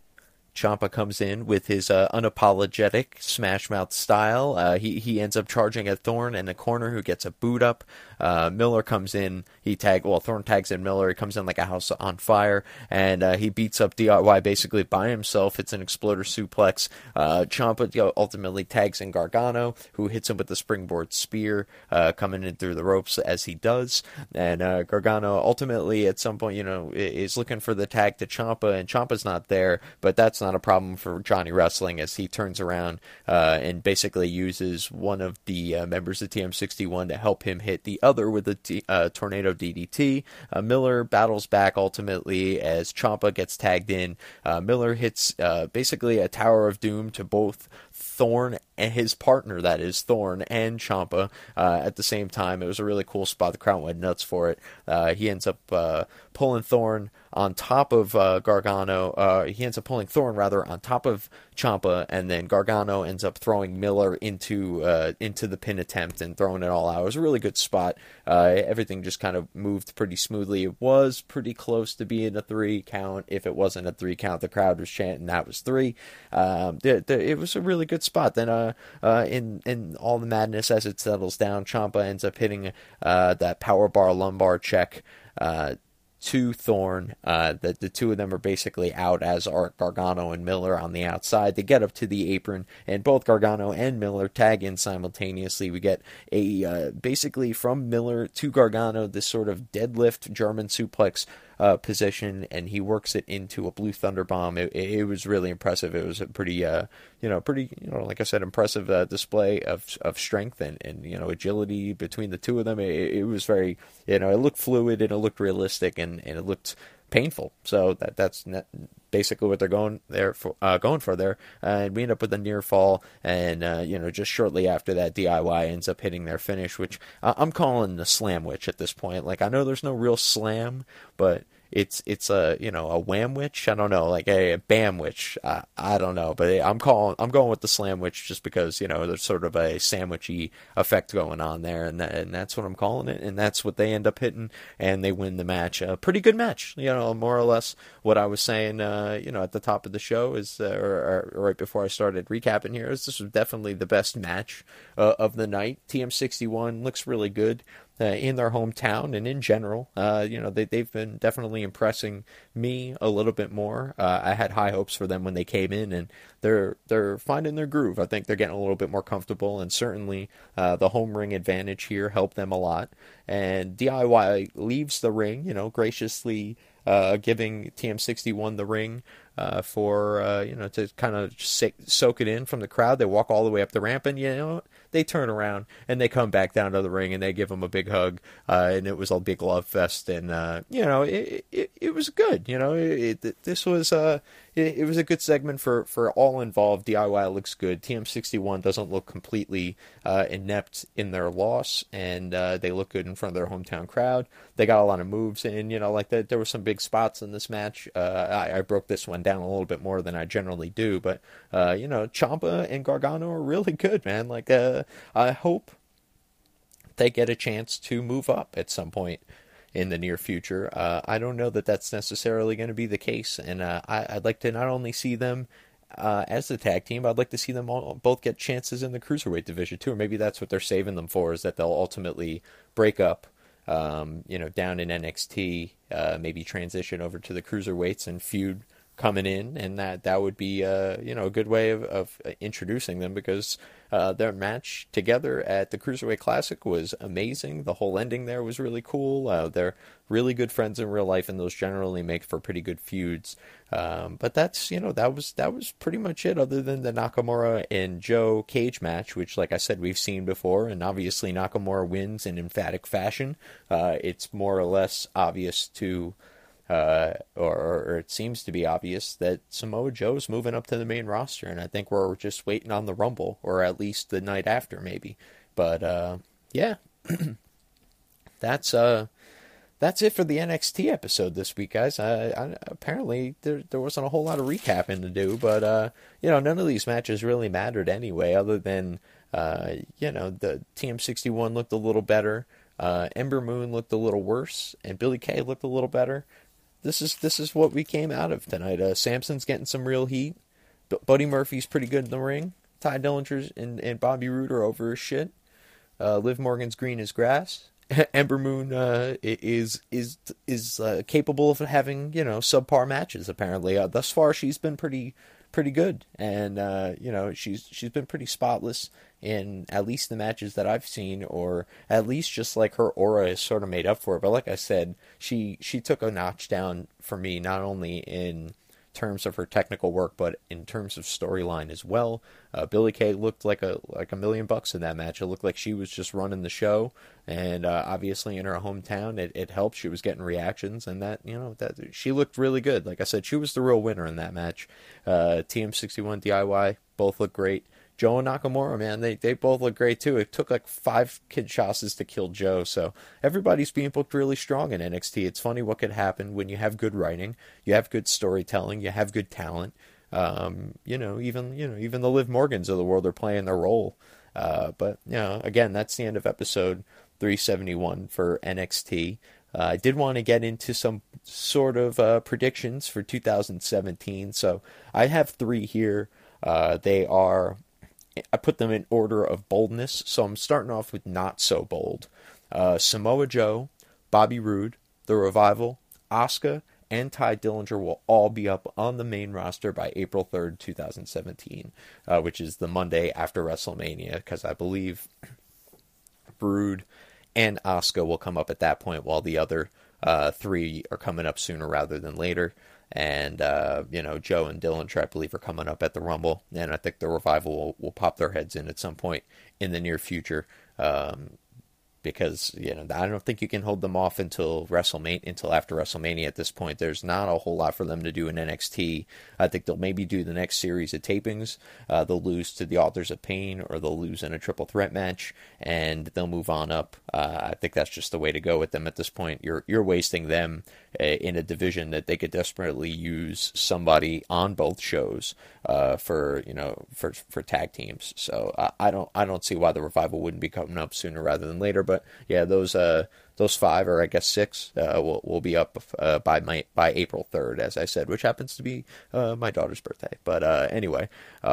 Ciampa comes in with his uh, unapologetic smash mouth style. Uh, he he ends up charging at Thorne in the corner, who gets a boot up. Uh, Miller comes in. He tag well Thorne tags in Miller. He comes in like a house on fire, and uh, he beats up D I Y basically by himself. It's an exploder suplex. Uh, Ciampa you know, ultimately tags in Gargano, who hits him with the springboard spear, uh, coming in through the ropes as he does. And uh, Gargano ultimately at some point, you know, is looking for the tag to Ciampa, and Ciampa's not there, but that's not a problem for Johnny Wrestling, as he turns around uh, and basically uses one of the uh, members of T M sixty-one to help him hit the other with a t- uh, tornado D D T. Uh, Miller battles back ultimately as Ciampa gets tagged in. Uh, Miller hits uh, basically a Tower of Doom to both Thorne and his partner, that is Thorne and Ciampa uh, at the same time. It was a really cool spot. The crowd went nuts for it. Uh, he ends up uh, pulling Thorne on top of uh, Gargano. Uh, he ends up pulling Thorne rather on top of Ciampa, and then Gargano ends up throwing Miller into uh, into the pin attempt and throwing it all out. It was a really good spot. Uh, everything just kind of moved pretty smoothly. It was pretty close to being a three count. If it wasn't a three count, the crowd was chanting that was three. Um, the, the, it was a really good spot. Then uh, uh, in in all the madness as it settles down, Ciampa ends up hitting uh, that power bar lumbar check Uh, to Thorne. Uh, the, the two of them are basically out, as are Gargano and Miller on the outside. They get up to the apron, and both Gargano and Miller tag in simultaneously. We get a uh, basically from Miller to Gargano this sort of deadlift German suplex uh, position, and he works it into a Blue Thunder Bomb. It, it, it was really impressive. It was a pretty, uh, you know, pretty, you know, like I said, impressive uh, display of of strength and, and you know agility between the two of them. It, it was very, you know, it looked fluid and it looked realistic and, and it looked painful. So that that's basically what they're going there for, uh, going for there. Uh, and we end up with a near fall, and uh, you know, just shortly after that, D I Y ends up hitting their finish, which uh, I'm calling the slam witch at this point. Like, I know there's no real slam, but it's it's a you know a wham witch. I don't know, like a, a bam witch. I, I don't know, but I'm calling I'm going with the slam witch just because you know there's sort of a sandwichy effect going on there, and that, and that's what I'm calling it, and that's what they end up hitting, and they win the match. A pretty good match, you know, more or less what I was saying, uh, you know, at the top of the show is, uh, or, or right before I started recapping here, is this was definitely the best match uh, of the night. T M sixty-one looks really good. Uh, in their hometown and in general, uh, you know, they, they've been definitely impressing me a little bit more. Uh, I had high hopes for them when they came in, and they're they're finding their groove. I think they're getting a little bit more comfortable, and certainly uh, the home ring advantage here helped them a lot. And D I Y leaves the ring, you know, graciously uh, giving T M sixty-one the ring uh, for, uh, you know, to kind of soak it in from the crowd. They walk all the way up the ramp, and, you know, they turn around and they come back down to the ring and they give him a big hug. Uh, and it was a big love fest. And, uh, you know, it, it, it was good. You know, it, it, this was, uh, it, it was a good segment for, for all involved. D I Y looks good. T M sixty-one doesn't look completely, uh, inept in their loss. And, uh, they look good in front of their hometown crowd. They got a lot of moves in, you know, like that. There were some big spots in this match. Uh, I, I broke this one down a little bit more than I generally do, but, uh, you know, Ciampa and Gargano are really good, man. Like, uh, I hope they get a chance to move up at some point in the near future. Uh, I don't know that that's necessarily going to be the case, and uh, I, I'd like to not only see them uh, as the tag team, I'd like to see them all, both get chances in the cruiserweight division too, or maybe that's what they're saving them for, is that they'll ultimately break up um, you know, down in N X T, uh, maybe transition over to the cruiserweights and feud coming in, and that that would be uh, you know, a good way of, of introducing them, because uh, their match together at the Cruiserweight Classic was amazing. The whole ending there was really cool. Uh, they're really good friends in real life, and those generally make for pretty good feuds. Um, but that's, you know, that was that was pretty much it, other than the Nakamura and Joe cage match, which, like I said, we've seen before, and obviously Nakamura wins in emphatic fashion. Uh, it's more or less obvious to Uh, or, or it seems to be obvious that Samoa Joe's moving up to the main roster, and I think we're just waiting on the Rumble, or at least the night after, maybe. But uh, yeah, that's uh, that's it for the N X T episode this week, guys. I, I, apparently there there wasn't a whole lot of recapping to do, but uh, you know, none of these matches really mattered anyway, other than uh, you know, the T M sixty-one looked a little better, uh, Ember Moon looked a little worse, and Billie Kay looked a little better. This is this is what we came out of tonight. Uh, Samson's getting some real heat. B- Buddy Murphy's pretty good in the ring. Ty Dillinger and, and Bobby Roode are over his shit. Uh, Liv Morgan's green as grass. Ember Moon uh, is is is uh, capable of having, you know, subpar matches. Apparently, uh, thus far she's been pretty pretty good, and uh, you know, she's she's been pretty spotless in at least the matches that I've seen, or at least just like her aura is sort of made up for it. But like I said, she she took a notch down for me, not only in terms of her technical work, but in terms of storyline as well. Uh, Billie Kay looked like a like a million bucks in that match. It looked like she was just running the show, and uh, obviously in her hometown, it, it helped. She was getting reactions, and that, you know, that she looked really good. Like I said, she was the real winner in that match. Uh, T M sixty-one, D I Y, both look great. Joe and Nakamura, man, they, they both look great too. It took like five Kinshasas to kill Joe, so everybody's being booked really strong in N X T. It's funny what could happen when you have good writing, you have good storytelling, you have good talent. Um, you know, even you know even the Liv Morgans of the world are playing their role. Uh, but you know, again, that's the end of episode three seventy-one for N X T. Uh, I did want to get into some sort of uh, predictions for two thousand seventeen, so I have three here. Uh, they are, I put them in order of boldness, so I'm starting off with not so bold. Uh, Samoa Joe, Bobby Roode, The Revival, Asuka, and Ty Dillinger will all be up on the main roster by April third, twenty seventeen, uh, which is the Monday after WrestleMania, because I believe Roode and Asuka will come up at that point, while the other uh, three are coming up sooner rather than later. And, uh, you know, Joe and Dillinger, I believe, are coming up at the Rumble. And I think the Revival will, will pop their heads in at some point in the near future. Um, because, you know, I don't think you can hold them off until WrestleMania, until after WrestleMania at this point. There's not a whole lot for them to do in N X T. I think they'll maybe do the next series of tapings. Uh, they'll lose to the Authors of Pain, or they'll lose in a triple threat match, and they'll move on up. Uh, I think that's just the way to go with them at this point. You're you're wasting them uh, in a division that they could desperately use somebody on both shows uh, for, you know, for for tag teams. So uh, I don't I don't see why the Revival wouldn't be coming up sooner rather than later. But But yeah, those uh those five, or I guess six, uh, will will be up uh, by my by April third, as I said, which happens to be uh, my daughter's birthday. But uh, anyway,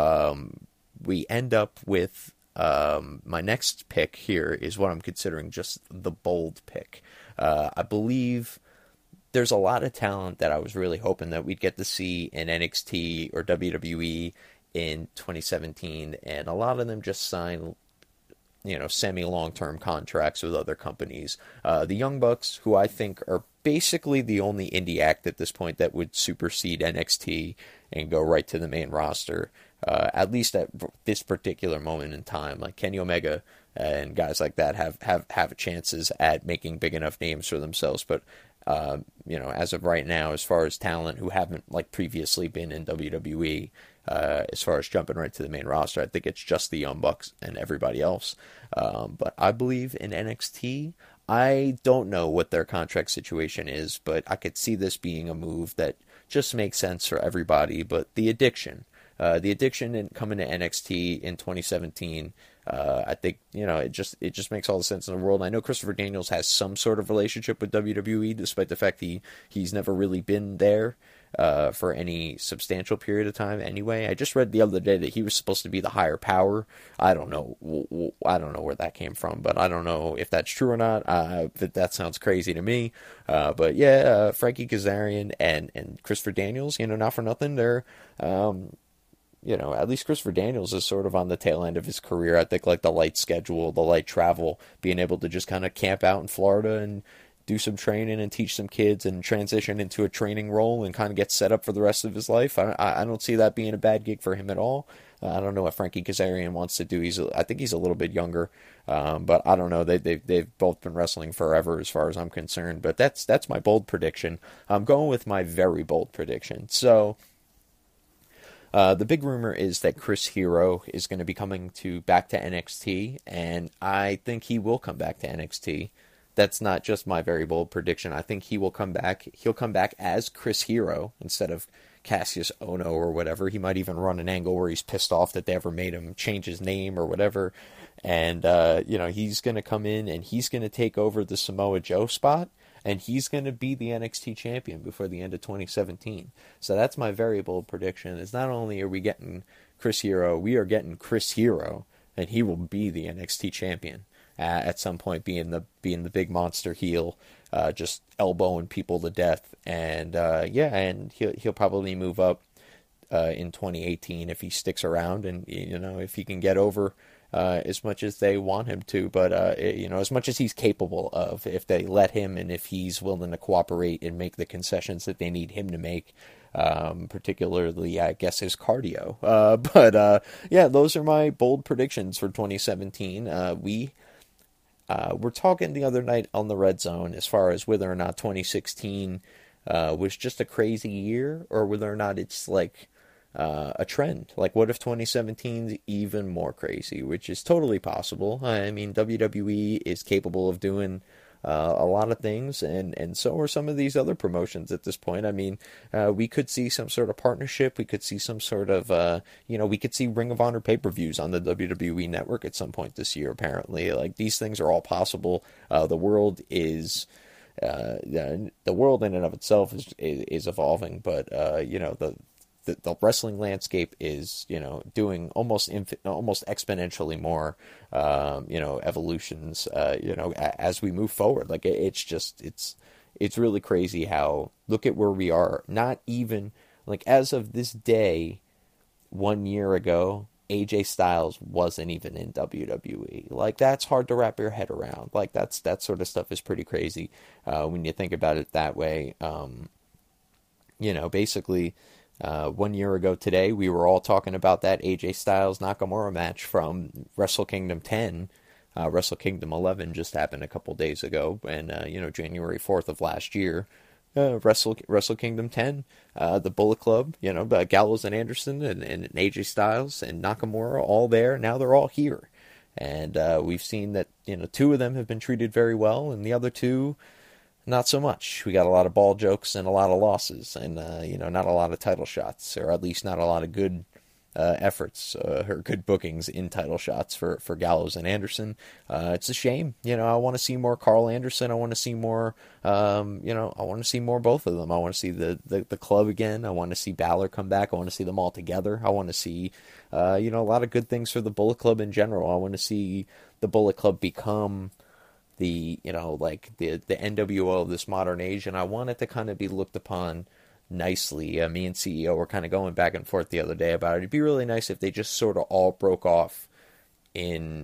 um, we end up with um, my next pick here is what I'm considering just the bold pick. Uh, I believe there's a lot of talent that I was really hoping that we'd get to see in N X T or W W E in twenty seventeen, and a lot of them just signed, you know, semi-long-term contracts with other companies. Uh, the Young Bucks, who I think are basically the only indie act at this point that would supersede N X T and go right to the main roster, uh, at least at this particular moment in time. Like Kenny Omega and guys like that have, have, have chances at making big enough names for themselves. But, uh, you know, as of right now, as far as talent who haven't, like, previously been in W W E, Uh, as far as jumping right to the main roster, I think it's just the Young Bucks and everybody else. Um, but I believe in N X T, I don't know what their contract situation is, but I could see this being a move that just makes sense for everybody. But the addiction, uh, the addiction in coming to N X T in twenty seventeen, uh, I think, you know, it just it just makes all the sense in the world. I know Christopher Daniels has some sort of relationship with W W E, despite the fact he he's never really been there. uh, for any substantial period of time anyway. I just read the other day that he was supposed to be the higher power. I don't know. I don't know where that came from, but I don't know if that's true or not. Uh, that, that sounds crazy to me. Uh, but yeah, uh, Frankie Kazarian and, and Christopher Daniels, you know, not for nothing, they're, um, you know, at least Christopher Daniels is sort of on the tail end of his career. I think like the light schedule, the light travel, being able to just kind of camp out in Florida and do some training and teach some kids and transition into a training role and kind of get set up for the rest of his life. I, I don't see that being a bad gig for him at all. Uh, I don't know what Frankie Kazarian wants to do. He's, I think he's a little bit younger, um, but I don't know. They, they've, they've both been wrestling forever as far as I'm concerned, but that's, that's my bold prediction. I'm going with my very bold prediction. So, Uh, the big rumor is that Chris Hero is going to be coming to back to N X T, and I think he will come back to N X T. That's not just my very bold prediction. I think he will come back. He'll come back as Chris Hero instead of Cassius Ohno or whatever. He might even run an angle where he's pissed off that they ever made him change his name or whatever. And, uh, you know, he's going to come in and he's going to take over the Samoa Joe spot. And he's going to be the N X T champion before the end of twenty seventeen. So that's my very bold prediction. Is not only are we getting Chris Hero, we are getting Chris Hero, and he will be the N X T champion uh, at some point, being the being the big monster heel, uh, just elbowing people to death. And uh, yeah, and he'll he'll probably move up uh, in twenty eighteen if he sticks around, and you know if he can get over. Uh, as much as they want him to, but, uh, you know, as much as he's capable of, if they let him and if he's willing to cooperate and make the concessions that they need him to make, um, particularly, I guess, his cardio. Uh, but, uh, yeah, those are my bold predictions for twenty seventeen. Uh, we, uh, were talking the other night on the Red Zone as far as whether or not twenty sixteen, uh, was just a crazy year or whether or not it's like, Uh, a trend. Like, what if twenty seventeen's even more crazy, which is totally possible. I mean, W W E is capable of doing uh, a lot of things, and, and so are some of these other promotions at this point. I mean, uh, we could see some sort of partnership. We could see some sort of, uh, you know, we could see Ring of Honor pay-per-views on the W W E network at some point this year, apparently. Like, these things are all possible. Uh, the world is... Uh, the world in and of itself is is, is evolving, but, uh, you know, the The, the wrestling landscape is, you know, doing almost infi- almost exponentially more, um, you know, evolutions, uh, you know, a, as we move forward. Like, it, it's just, it's, it's really crazy how, look at where we are. Not even, like, as of this day, one year ago, A J Styles wasn't even in W W E. Like, that's hard to wrap your head around. Like, that's, that sort of stuff is pretty crazy, uh, when you think about it that way. Um, you know, basically, Uh, one year ago today, we were all talking about that A J Styles Nakamura match from Wrestle Kingdom ten. Uh, Wrestle Kingdom eleven just happened a couple days ago, and, uh, you know, January fourth of last year. Uh, Wrestle, Wrestle Kingdom ten, uh, the Bullet Club, you know, uh, Gallows and Anderson and, and A J Styles and Nakamura, all there. Now they're all here. And uh, we've seen that, you know, two of them have been treated very well, and the other two... not so much. We got a lot of ball jokes and a lot of losses, and uh, you know, not a lot of title shots, or at least not a lot of good uh, efforts uh, or good bookings in title shots for, for Gallows and Anderson. Uh, it's a shame. You know, I want to see more Carl Anderson. I want to see more. Um, you know, I want to see more both of them. I want to see the, the the club again. I want to see Balor come back. I want to see them all together. I want to see, uh, you know, a lot of good things for the Bullet Club in general. I want to see the Bullet Club become the, you know, like the the N W O of this modern age, and I want it to kind of be looked upon nicely. Uh, me and C E O were kind of going back and forth the other day about it. It'd be really nice if they just sort of all broke off in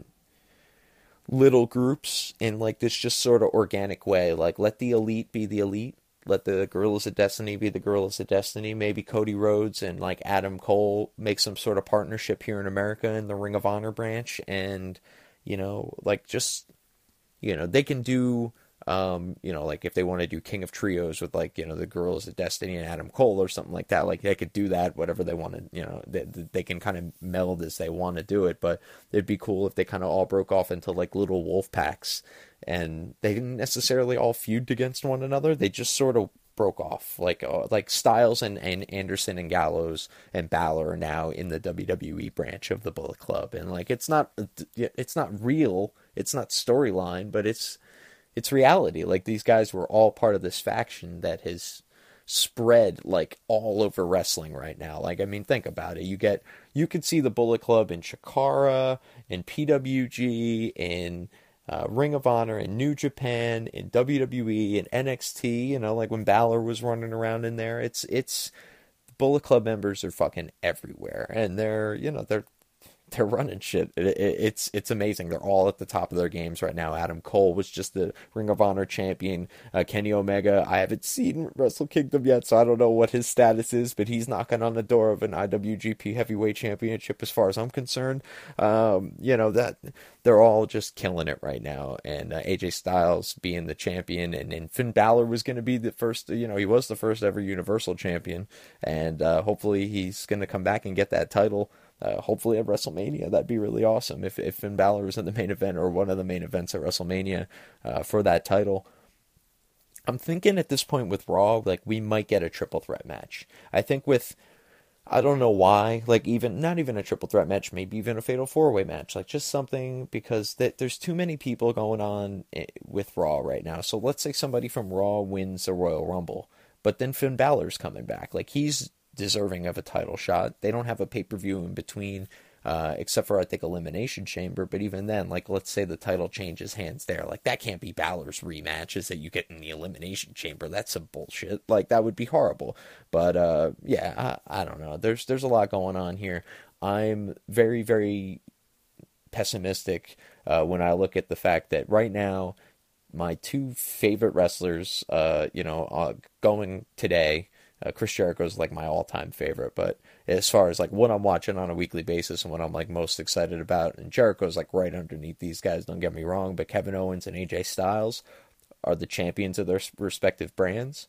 little groups in like this just sort of organic way. Like, let the elite be the elite. Let the Guerrillas of Destiny be the Guerrillas of Destiny. Maybe Cody Rhodes and like Adam Cole make some sort of partnership here in America in the Ring of Honor branch, and, you know, like just... You know, they can do, um, you know, like if they want to do King of Trios with, like, you know, the Guerrillas of Destiny and Adam Cole or something like that, like they could do that, whatever they want to, you know, they, they can kind of meld as they want to do it. But it'd be cool if they kind of all broke off into like little wolf packs, and they didn't necessarily all feud against one another. They just sort of broke off, like uh, like Styles and, and Anderson and Gallows and Balor are now in the W W E branch of the Bullet Club, and like it's not it's not real, it's not storyline, but it's it's reality. Like, these guys were all part of this faction that has, spread like all over wrestling right now. Like, I mean, think about it. You get, you could see the Bullet Club in Chikara, in P W G, in uh, Ring of Honor, in New Japan, in W W E, in N X T, you know, like when Balor was running around in there. It's, it's, Bullet Club members are fucking everywhere, and they're, you know, they're, they're running shit. It, it, it's it's amazing. They're all at the top of their games right now. Adam Cole was just the Ring of Honor champion. Uh, Kenny Omega, I haven't seen Wrestle Kingdom yet, so I don't know what his status is, but he's knocking on the door of an I W G P Heavyweight Championship as far as I'm concerned. Um, you know, that they're all just killing it right now. And uh, A J Styles being the champion, and, and Finn Balor was going to be the first, you know, he was the first ever Universal Champion, and uh, hopefully he's going to come back and get that title. Uh, hopefully at WrestleMania. That'd be really awesome if, if Finn Balor was in the main event or one of the main events at WrestleMania uh, for that title. I'm thinking at this point with Raw, like, we might get a triple threat match. I think with, I don't know why, like, even, not even a triple threat match, maybe even a fatal four-way match, like, just something, because th- there's too many people going on with Raw right now. So let's say somebody from Raw wins the Royal Rumble, but then Finn Balor's coming back. Like, he's deserving of a title shot. They don't have a pay-per-view in between, uh, except for, I think, Elimination Chamber, but even then, like, let's say the title changes hands there, like, that can't be Balor's rematches that you get in the Elimination Chamber. That's some bullshit. Like, that would be horrible. But, uh, yeah, I, I don't know. There's, there's a lot going on here. I'm very, very pessimistic uh, when I look at the fact that right now, my two favorite wrestlers, uh, you know, uh, going today, Uh, Chris Jericho is like my all-time favorite, but as far as like what I'm watching on a weekly basis and what I'm like most excited about, and Jericho's like right underneath these guys, don't get me wrong, but Kevin Owens and A J Styles are the champions of their respective brands,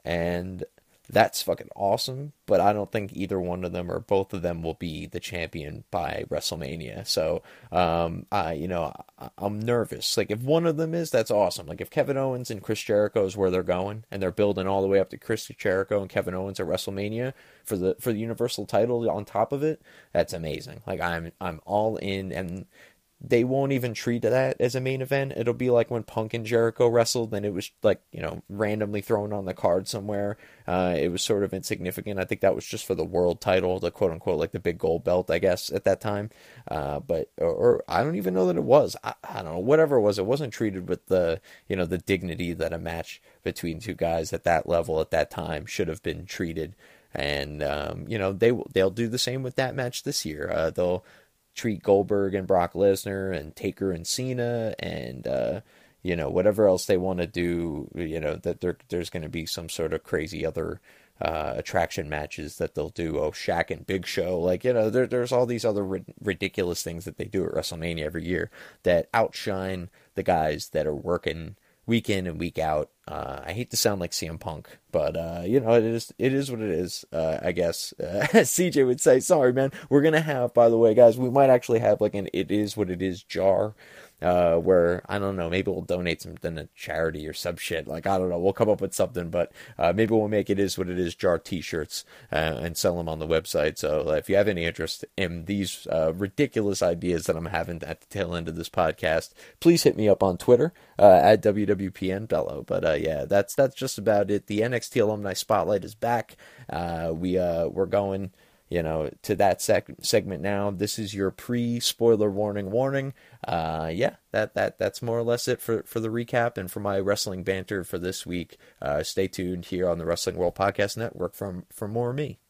and that's fucking awesome, but I don't think either one of them or both of them will be the champion by WrestleMania. So, um, I, you know, I, I'm nervous. Like, if one of them is, that's awesome. Like, if Kevin Owens and Chris Jericho is where they're going, and they're building all the way up to Chris Jericho and Kevin Owens at WrestleMania for the for the Universal title on top of it, that's amazing. Like, I'm I'm all in, and they won't even treat that as a main event. It'll be like when Punk and Jericho wrestled, and it was like, you know, randomly thrown on the card somewhere. Uh, it was sort of insignificant. I think that was just for the world title, the quote unquote, like the big gold belt, I guess, at that time. Uh, but, or, or I don't even know that it was. I, I don't know, whatever it was, it wasn't treated with the, you know, the dignity that a match between two guys at that level at that time should have been treated. And, um, you know, they, they'll do the same with that match this year. Uh, they'll treat Goldberg and Brock Lesnar and Taker and Cena and, uh, you know, whatever else they want to do, you know, that there, there's going to be some sort of crazy other uh, attraction matches that they'll do. Oh, Shaq and Big Show. Like, you know, there, there's all these other ri- ridiculous things that they do at WrestleMania every year that outshine the guys that are working week in and week out. Uh, I hate to sound like C M Punk, but, uh, you know, it is, it is what it is, uh, I guess. Uh, C J would say, sorry, man, we're going to have, by the way, guys, we might actually have like an It Is What It Is jar, uh, where, I don't know, maybe we'll donate something to charity or some shit. Like, I don't know, we'll come up with something, but, uh, maybe we'll make It Is What It Is jar t-shirts, uh, and sell them on the website. So uh, if you have any interest in these, uh, ridiculous ideas that I'm having at the tail end of this podcast, please hit me up on Twitter, uh, at W W P N Bello. But, uh, yeah, that's, that's just about it. The N X T Alumni Spotlight is back. Uh, we, uh, we're going, you know, to that sec- segment now. This is your pre-spoiler warning warning. Uh, yeah, that, that, that's more or less it for, for the recap and for my wrestling banter for this week. Uh, stay tuned here on the Wrestling World Podcast Network for, for more of me.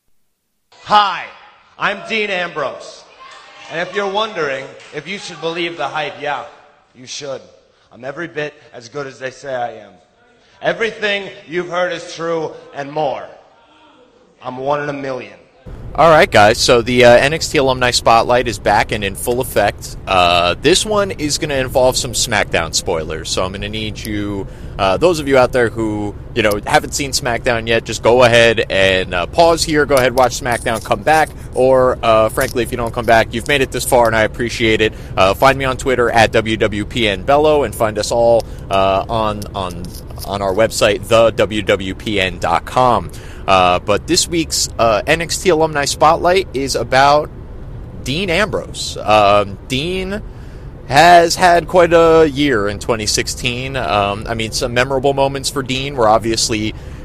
Hi, I'm Dean Ambrose. And if you're wondering if you should believe the hype, yeah, you should. I'm every bit as good as they say I am. Everything you've heard is true and more. I'm one in a million. All right, guys, so the uh, N X T Alumni Spotlight is back and in full effect. Uh, this one is going to involve some SmackDown spoilers, so I'm going to need you, uh, those of you out there who, you know, haven't seen SmackDown yet, just go ahead and uh, pause here, go ahead, watch SmackDown, come back, or, uh, frankly, if you don't come back, you've made it this far, and I appreciate it. Uh, find me on Twitter at W W P N Bello, and find us all uh, on, on, on our website, the W W P N dot com. Uh, but this week's uh, N X T Alumni Spotlight is about Dean Ambrose. Um, Dean has had quite a year in twenty sixteen. Um, I mean, some memorable moments for Dean were obviously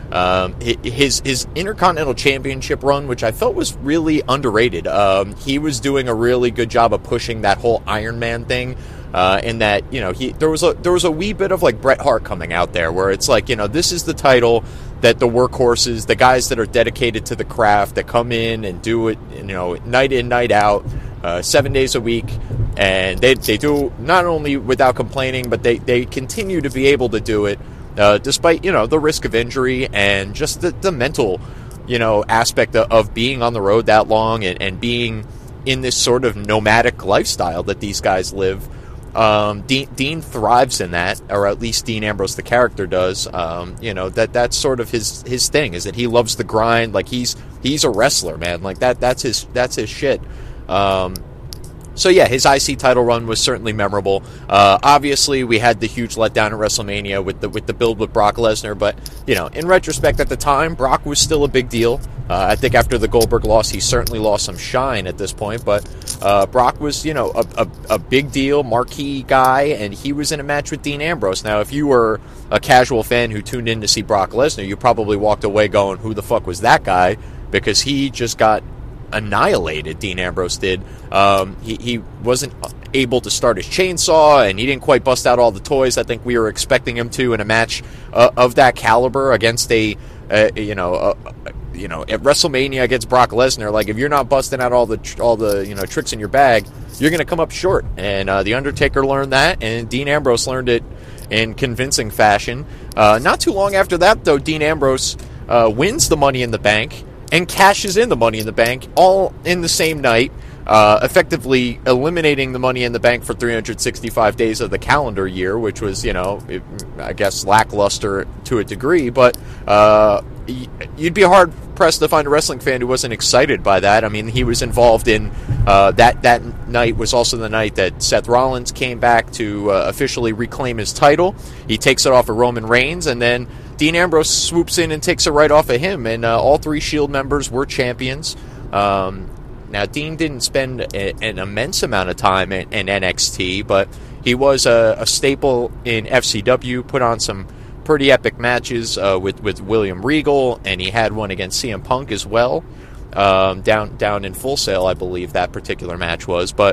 Um, his his Intercontinental Championship run, which I felt was really underrated. Um, he was doing a really good job of pushing that whole Iron Man thing. Uh, in that, you know, he there was a there was a wee bit of like Bret Hart coming out there, where it's like, you know, this is the title that the workhorses, the guys that are dedicated to the craft, that come in and do it, you know, night in, night out, uh, seven days a week, and they they do not only without complaining, but they they continue to be able to do it. Uh, despite, you know, the risk of injury and just the, the mental, you know, aspect of, of being on the road that long and, and being in this sort of nomadic lifestyle that these guys live. Um, Dean, Dean thrives in that, or at least Dean Ambrose, the character, does. Um, you know, that that's sort of his his thing, is that he loves the grind. Like, he's he's a wrestler, man. Like, that that's his that's his shit. Um, So, yeah, his I C title run was certainly memorable. Uh, obviously, we had the huge letdown at WrestleMania with the with the build with Brock Lesnar. But, you know, in retrospect, at the time, Brock was still a big deal. Uh, I think after the Goldberg loss, he certainly lost some shine at this point. But uh, Brock was, you know, a, a, a big deal, marquee guy, and he was in a match with Dean Ambrose. Now, if you were a casual fan who tuned in to see Brock Lesnar, you probably walked away going, who the fuck was that guy? Because he just got annihilated. Dean Ambrose did. Um, he, he wasn't able to start his chainsaw, and he didn't quite bust out all the toys I think we were expecting him to in a match uh, of that caliber against a, uh, you know, uh, you know, at WrestleMania against Brock Lesnar. Like, if you're not busting out all the all the you know tricks in your bag, you're going to come up short. And uh, the Undertaker learned that, and Dean Ambrose learned it in convincing fashion. Uh, not too long after that, though, Dean Ambrose uh, wins the Money in the Bank and cashes in the Money in the Bank all in the same night, uh, effectively eliminating the Money in the Bank for three hundred sixty-five days of the calendar year, which was, you know, I guess lackluster to a degree, but uh, you'd be hard-pressed to find a wrestling fan who wasn't excited by that. I mean, he was involved in, uh, that, that night was also the night that Seth Rollins came back to uh, officially reclaim his title. He takes it off of Roman Reigns, and then Dean Ambrose swoops in and takes it right off of him, and uh, all three Shield members were champions. Um, now, Dean didn't spend a, an immense amount of time in, in N X T, but he was a, a staple in F C W, put on some pretty epic matches uh, with, with William Regal, and he had one against C M Punk as well, um, down, down in Full Sail, I believe that particular match was. But,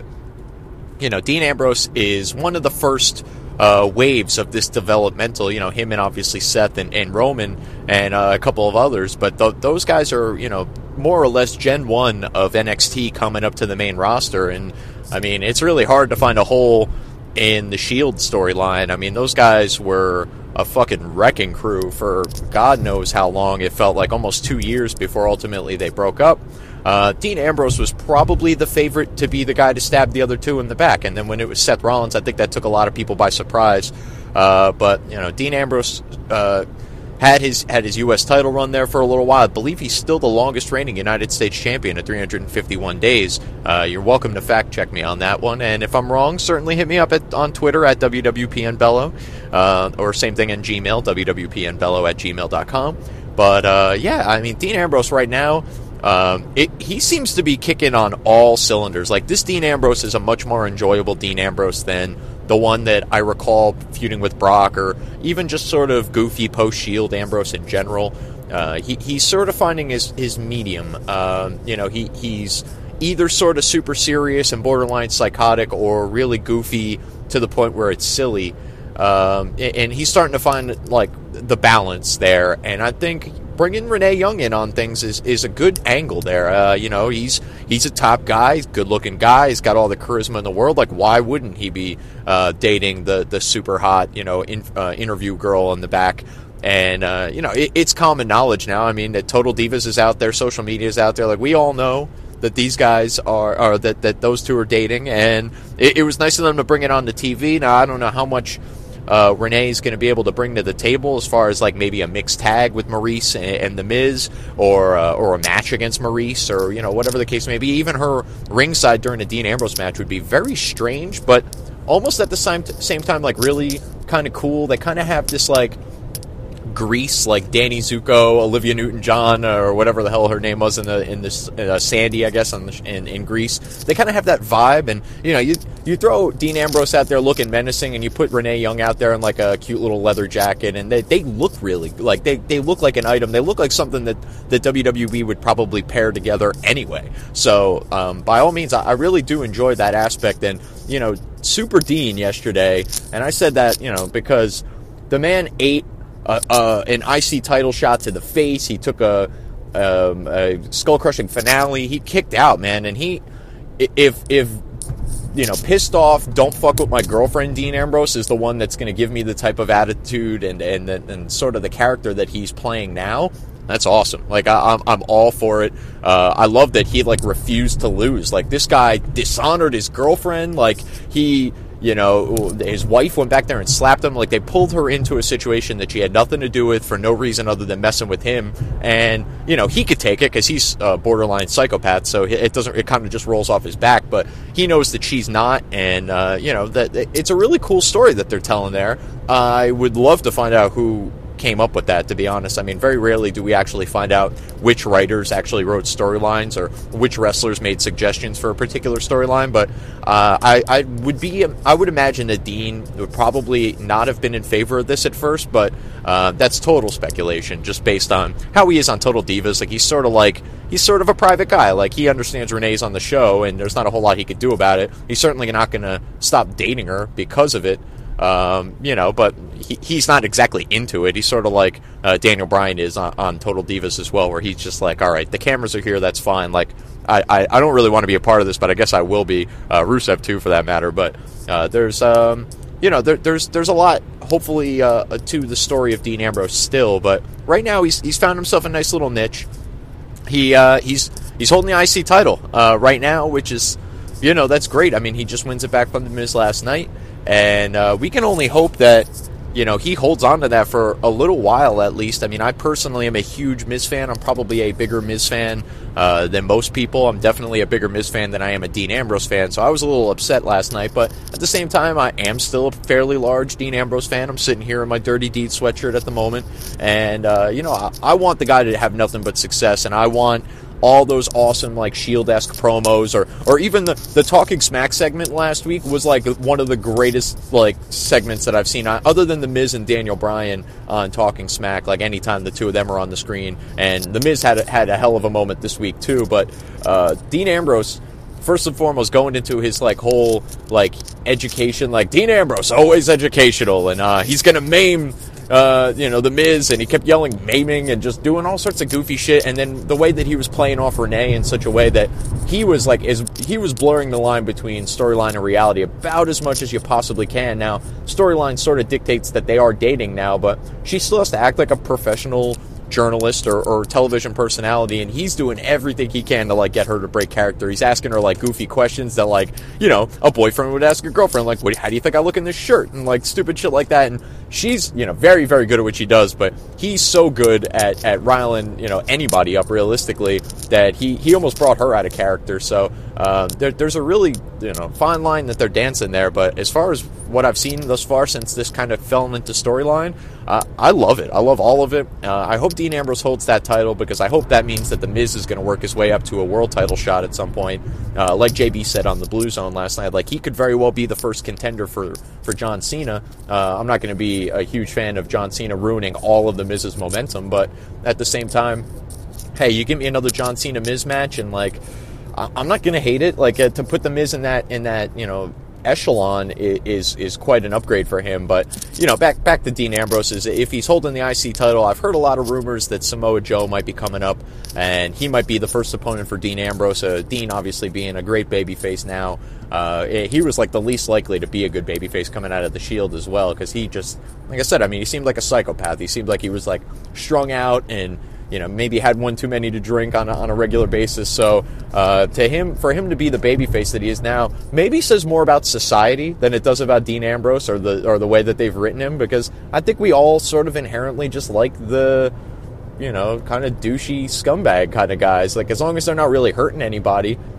you know, Dean Ambrose is one of the first Uh, waves of this developmental, you know, him and obviously Seth and, and Roman and uh, a couple of others, but th- those guys are, you know, more or less Gen one of N X T coming up to the main roster, and, I mean, it's really hard to find a hole in the Shield storyline. I mean, those guys were a fucking wrecking crew for God knows how long. It felt like almost two years before ultimately they broke up. Uh, Dean Ambrose was probably the favorite to be the guy to stab the other two in the back, and then when it was Seth Rollins, I think that took a lot of people by surprise. Uh, but, you know, Dean Ambrose uh, had his had his U S title run there for a little while. I believe he's still the longest reigning United States champion at three hundred fifty-one days. Uh, you're welcome to fact check me on that one, and if I'm wrong, certainly hit me up at, on Twitter at W W P N Bello, uh, or same thing in Gmail, W W P N Bello at gmail dot com. But, uh, yeah, I mean, Dean Ambrose right now, Um, it, he seems to be kicking on all cylinders. Like, this Dean Ambrose is a much more enjoyable Dean Ambrose than the one that I recall feuding with Brock, or even just sort of goofy post-Shield Ambrose in general. Uh, he, he's sort of finding his, his medium. Um, you know, he, he's either sort of super serious and borderline psychotic, or really goofy to the point where it's silly. Um, and he's starting to find, like, the balance there. And I think bringing Renee Young in on things is, is a good angle there. Uh, you know, he's he's a top guy, he's a good-looking guy, he's got all the charisma in the world. Like, why wouldn't he be uh, dating the, the super hot, you know, in, uh, interview girl in the back? And, uh, you know, it, it's common knowledge now. I mean, that Total Divas is out there, social media is out there. Like, we all know that these guys are, or that, that those two are dating, and it, it was nice of them to bring it on the T V. Now, I don't know how much Uh, Renee's going to be able to bring to the table as far as, like, maybe a mixed tag with Maurice and, and The Miz, or uh, or a match against Maurice, or, you know, whatever the case may be. Even her ringside during a Dean Ambrose match would be very strange, but almost at the same, same time, like, really kind of cool. They kind of have this, like, Grease, like Danny Zuko, Olivia Newton-John, or whatever the hell her name was in the in this uh, Sandy, I guess, on the, in in Grease. They kind of have that vibe, and you know, you you throw Dean Ambrose out there looking menacing, and you put Renee Young out there in like a cute little leather jacket, and they they look really like they they look like an item. They look like something that the W W E would probably pair together anyway. So um, by all means, I, I really do enjoy that aspect, and you know, Super Dean yesterday, and I said that you know because the man ate uh, uh, an I C title shot to the face. He took a, um, a skull-crushing finale. He kicked out, man, and he if if you know pissed off, don't fuck with my girlfriend, Dean Ambrose is the one that's going to give me the type of attitude and and and sort of the character that he's playing now. That's awesome. Like I, I'm, I'm all for it. Uh, I love that he like refused to lose. Like this guy dishonored his girlfriend. Like he, you know, his wife went back there and slapped him. Like they pulled her into a situation that she had nothing to do with for no reason other than messing with him. And you know he could take it because he's a borderline psychopath. So it doesn't. It kind of just rolls off his back. But he knows that she's not. And uh, you know that it's a really cool story that they're telling there. I would love to find out who came up with that, to be honest. I mean, very rarely do we actually find out which writers actually wrote storylines or which wrestlers made suggestions for a particular storyline, but uh, I, I would be, I would imagine that Dean would probably not have been in favor of this at first, but uh, that's total speculation, just based on how he is on Total Divas. Like, he's sort of like, he's sort of a private guy. Like, he understands Renee's on the show, and there's not a whole lot he could do about it. He's certainly not going to stop dating her because of it. Um, you know, but he, he's not exactly into it. He's sort of like uh, Daniel Bryan is on, on Total Divas as well, where he's just like, all right, the cameras are here, that's fine. Like, I, I, I don't really want to be a part of this, but I guess I will be. Uh, Rusev, too, for that matter. But uh, there's, um, you know, there, there's there's a lot, hopefully, uh, to the story of Dean Ambrose still. But right now, he's he's found himself a nice little niche. He uh, he's he's holding the I C title uh, right now, which is, you know, that's great. I mean, he just wins it back from The Miz last night. And uh, we can only hope that, you know, he holds on to that for a little while at least. I mean, I personally am a huge Miz fan. I'm probably a bigger Miz fan uh, than most people. I'm definitely a bigger Miz fan than I am a Dean Ambrose fan. So I was a little upset last night. But at the same time, I am still a fairly large Dean Ambrose fan. I'm sitting here in my Dirty Deed sweatshirt at the moment. And, uh, you know, I, I want the guy to have nothing but success. And I want all those awesome, like, Shield-esque promos, or or even the, the Talking Smack segment last week was, like, one of the greatest, like, segments that I've seen, other than The Miz and Daniel Bryan on Talking Smack, like, anytime the two of them are on the screen. And The Miz had a, had a hell of a moment this week, too, but uh, Dean Ambrose, first and foremost, going into his, like, whole, like, education, like, Dean Ambrose, always educational, and uh, he's gonna maim Uh, you know, The Miz, and he kept yelling maiming and just doing all sorts of goofy shit. And then the way that he was playing off Renee in such a way that he was like, is he was blurring the line between storyline and reality about as much as you possibly can. Now, storyline sort of dictates that they are dating now, but she still has to act like a professional journalist or, or television personality, and he's doing everything he can to, like, get her to break character. He's asking her, like, goofy questions that, like, you know, a boyfriend would ask a girlfriend, like, what, how do you think I look in this shirt? And, like, stupid shit like that. And she's, you know, very, very good at what she does, but he's so good at, at riling, you know, anybody up realistically that he, he almost brought her out of character. So uh, there, there's a really, you know, fine line that they're dancing there. But as far as what I've seen thus far since this kind of fell into storyline, uh, I love it. I love all of it. Uh, I hope Dean Ambrose holds that title, because I hope that means that The Miz is going to work his way up to a world title shot at some point. Uh, like J B said on the Blue Zone last night, like, he could very well be the first contender for, for John Cena. Uh, I'm not going to be a huge fan of John Cena ruining all of The Miz's momentum, but at the same time, hey, you give me another John Cena Miz match, and, like, I- I'm not going to hate it. Like, uh, to put The Miz in that, in that, you know, echelon is is quite an upgrade for him. But, you know, back back to Dean Ambrose, is if he's holding the I C title, I've heard a lot of rumors that Samoa Joe might be coming up, and he might be the first opponent for Dean Ambrose. Uh, Dean obviously being a great babyface now. Uh, he was like the least likely to be a good babyface coming out of the Shield as well, because he just, like I said, I mean, he seemed like a psychopath. He seemed like he was, like, strung out and, you know, maybe had one too many to drink on a, on a regular basis. So uh, to him, for him to be the babyface that he is now, maybe says more about society than it does about Dean Ambrose or the or the way that they've written him, because I think we all sort of inherently just like the, you know, kind of douchey scumbag kind of guys. Like, as long as they're not really hurting anybody,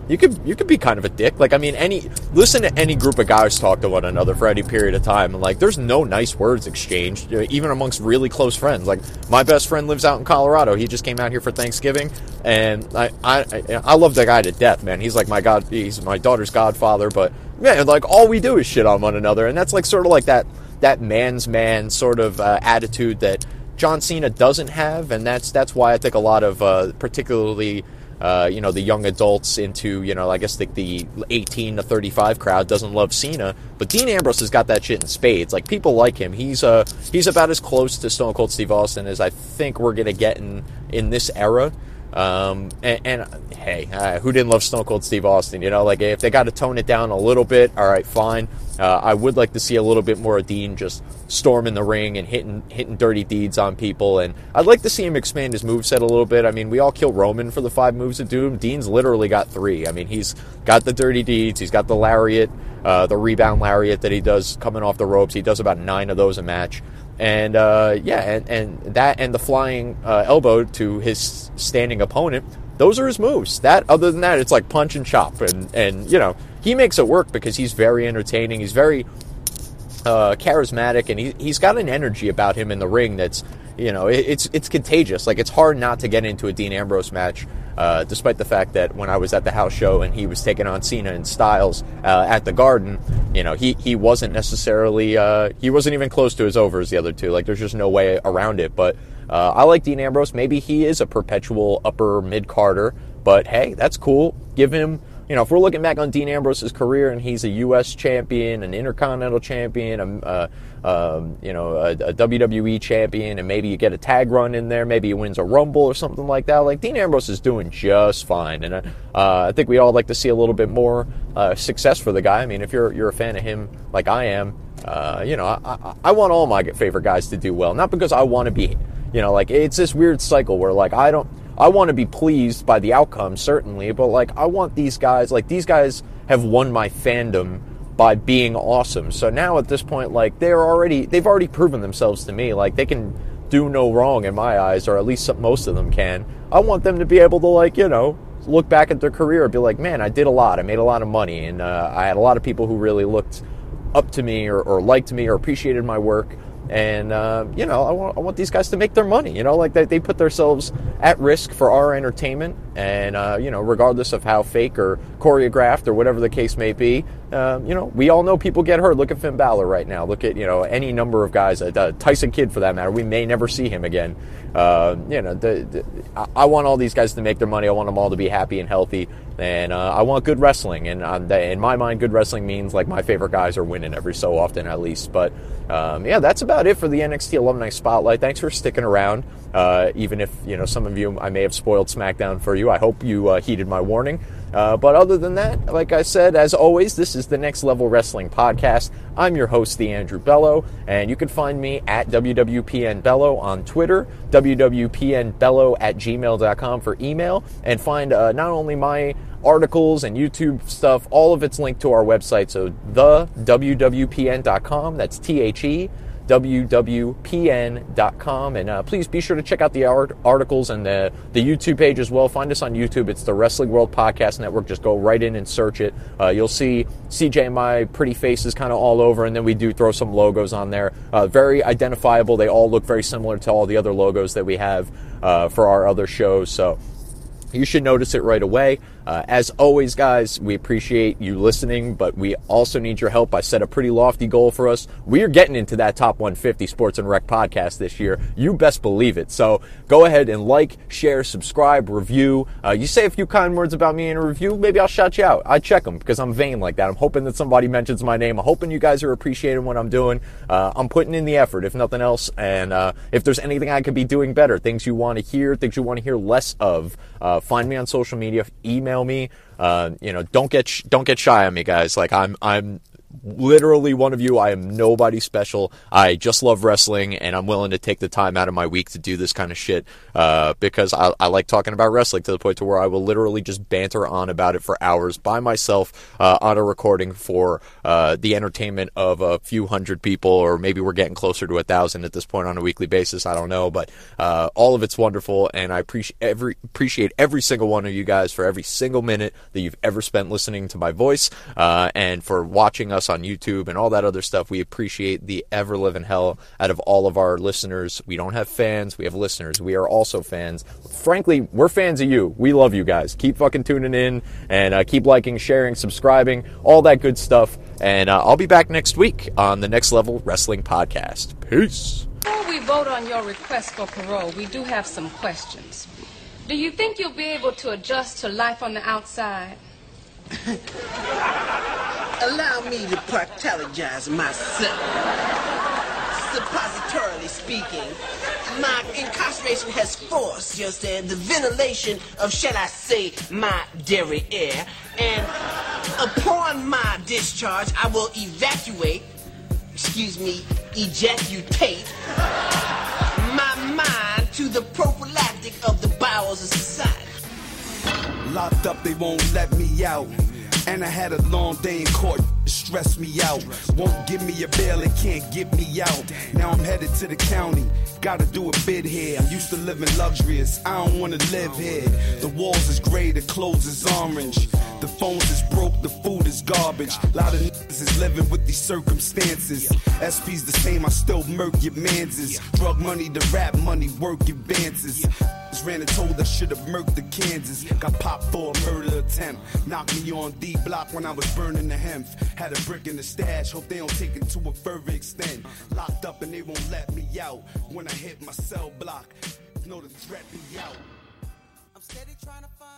you could you could be kind of a dick. Like, I mean, any listen to any group of guys talk to one another for any period of time, and like, there's no nice words exchanged, you know, even amongst really close friends. Like, my best friend lives out in Colorado. He just came out here for Thanksgiving, and I I I love that guy to death, man. He's like my god. He's my daughter's godfather, but man, like, all we do is shit on one another, and that's like sort of like that that man's man sort of uh, attitude that John Cena doesn't have, and that's that's why I think a lot of uh, particularly. Uh, you know, the young adults into, you know, I guess the, the eighteen to thirty-five crowd doesn't love Cena, but Dean Ambrose has got that shit in spades. Like, people like him. He's uh he's about as close to Stone Cold Steve Austin as I think we're gonna get in in this era. Um, and, and hey, uh, who didn't love Stone Cold Steve Austin? You know, like, if they got to tone it down a little bit, all right, fine. Uh, I would like to see a little bit more of Dean just storming the ring and hitting hitting dirty deeds on people, and I'd like to see him expand his moveset a little bit. I mean, we all kill Roman for the five moves of doom. Dean's literally got three. I mean, he's got the dirty deeds, he's got the lariat, uh, the rebound lariat that he does coming off the ropes. He does about nine of those a match. And, uh, yeah, and, and that and the flying uh, elbow to his standing opponent, those are his moves. That, other than that, it's like punch and chop. And, and you know, he makes it work because he's very entertaining. He's very uh, charismatic, and he, he's got an energy about him in the ring that's, you know, it, it's it's contagious. Like, it's hard not to get into a Dean Ambrose match, uh, despite the fact that when I was at the house show and he was taking on Cena and Styles uh, at the Garden, you know, he, he wasn't necessarily, uh, he wasn't even close to as over as the other two. Like, there's just no way around it. But uh, I like Dean Ambrose. Maybe he is a perpetual upper mid-carder, but hey, that's cool. Give him, you know, if we're looking back on Dean Ambrose's career and he's a U S champion, an Intercontinental champion, a, uh, um, you know, a, a W W E champion, and maybe you get a tag run in there, maybe he wins a Rumble or something like that. Like, Dean Ambrose is doing just fine, and uh, I think we all like to see a little bit more uh, success for the guy. I mean, if you're you're a fan of him like I am, uh, you know, I, I, I want all my favorite guys to do well, not because I want to be, you know, like, it's this weird cycle where, like, I don't. I want to be pleased by the outcome, certainly, but, like, I want these guys, like, these guys have won my fandom by being awesome. So now at this point, like, they're already, they've already proven themselves to me. Like, they can do no wrong in my eyes, or at least most of them can. I want them to be able to, like, you know, look back at their career and be like, man, I did a lot. I made a lot of money, and uh, I had a lot of people who really looked up to me or, or liked me or appreciated my work. And, uh, you know, I want, I want these guys to make their money, you know, like they, they put themselves at risk for our entertainment. And, uh, you know, regardless of how fake or choreographed or whatever the case may be, uh, you know, we all know people get hurt. Look at Finn Balor right now. Look at, you know, any number of guys, uh, Tyson Kidd for that matter. We may never see him again. Uh, you know, the, the, I want all these guys to make their money. I want them all to be happy and healthy. And uh, I want good wrestling. And um, in my mind, good wrestling means, like, my favorite guys are winning every so often at least. But, um, yeah, that's about it for the N X T Alumni Spotlight. Thanks for sticking around. Uh, even if, you know, some of you, I may have spoiled SmackDown for you. I hope you uh, heeded my warning. Uh, but other than that, like I said, as always, this is the Next Level Wrestling Podcast. I'm your host, the Andrew Bello, and you can find me at W W P N Bello on Twitter, W W P N Bello at gmail dot com for email, and find uh, not only my articles and YouTube stuff, all of it's linked to our website, so the W W P N dot com, that's T H E, W W P N dot com, and uh, please be sure to check out the art- articles and the, the YouTube page as well. Find us on YouTube. It's the Wrestling World Podcast Network. Just go right in and search it. Uh, you'll see C J and my pretty faces kind of all over, and then we do throw some logos on there. Uh, very identifiable. They all look very similar to all the other logos that we have uh, for our other shows, so you should notice it right away. Uh, as always, guys, we appreciate you listening, but we also need your help. I set a pretty lofty goal for us. We are getting into that top one fifty Sports and Rec podcast this year. You best believe it. So go ahead and like, share, subscribe, review. Uh, you say a few kind words about me in a review, maybe I'll shout you out. I check them because I'm vain like that. I'm hoping that somebody mentions my name. I'm hoping you guys are appreciating what I'm doing. Uh, I'm putting in the effort, if nothing else. And uh, if there's anything I could be doing better, things you want to hear, things you want to hear less of, uh, find me on social media, email me. Uh, you know, don't get sh- don't get shy on me, guys. Like I'm I'm literally one of you. I am nobody special. I just love wrestling, and I'm willing to take the time out of my week to do this kind of shit uh, because I, I like talking about wrestling to the point to where I will literally just banter on about it for hours by myself uh, on a recording for uh, the entertainment of a few hundred people, or maybe we're getting closer to a thousand at this point on a weekly basis. I don't know, but uh, all of it's wonderful, and I appreciate every appreciate every single one of you guys for every single minute that you've ever spent listening to my voice uh, and for watching us on YouTube and all that other stuff. We appreciate the ever-living hell out of all of our listeners. We don't have fans, we have listeners. We are also fans. Frankly, we're fans of you. We love you guys. Keep fucking tuning in, and uh, keep liking, sharing, subscribing, all that good stuff. And uh, I'll be back next week on the Next Level Wrestling Podcast. Peace. Before we vote on your request for parole, we do have some questions. Do you think you'll be able to adjust to life on the outside? Allow me to partologize myself. Suppositorily speaking, my incarceration has forced, you understand, the ventilation of, shall I say, my dairy air. And upon my discharge, I will evacuate, excuse me, ejaculate my mind to the prophylactic of the bowels of society. Locked up, they won't let me out. And I had a long day in court, stressed me out. Won't give me a bail and can't get me out. Now I'm headed to the county, gotta do a bid here. I'm used to living luxurious, I don't wanna live here. The walls is gray, the clothes is orange. The phones is broke, the food is garbage. A lot of niggas is living with these circumstances. S P's the same, I still murk your manses. Drug money, the rap money, work advances. Ran and told I should have murked the Kansas. Got popped for a murder attempt. Knocked me on D block when I was burning the hemp. Had a brick in the stash, hope they don't take it to a further extent. Locked up and they won't let me out. When I hit my cell block, know the threat me out. I'm steady trying to find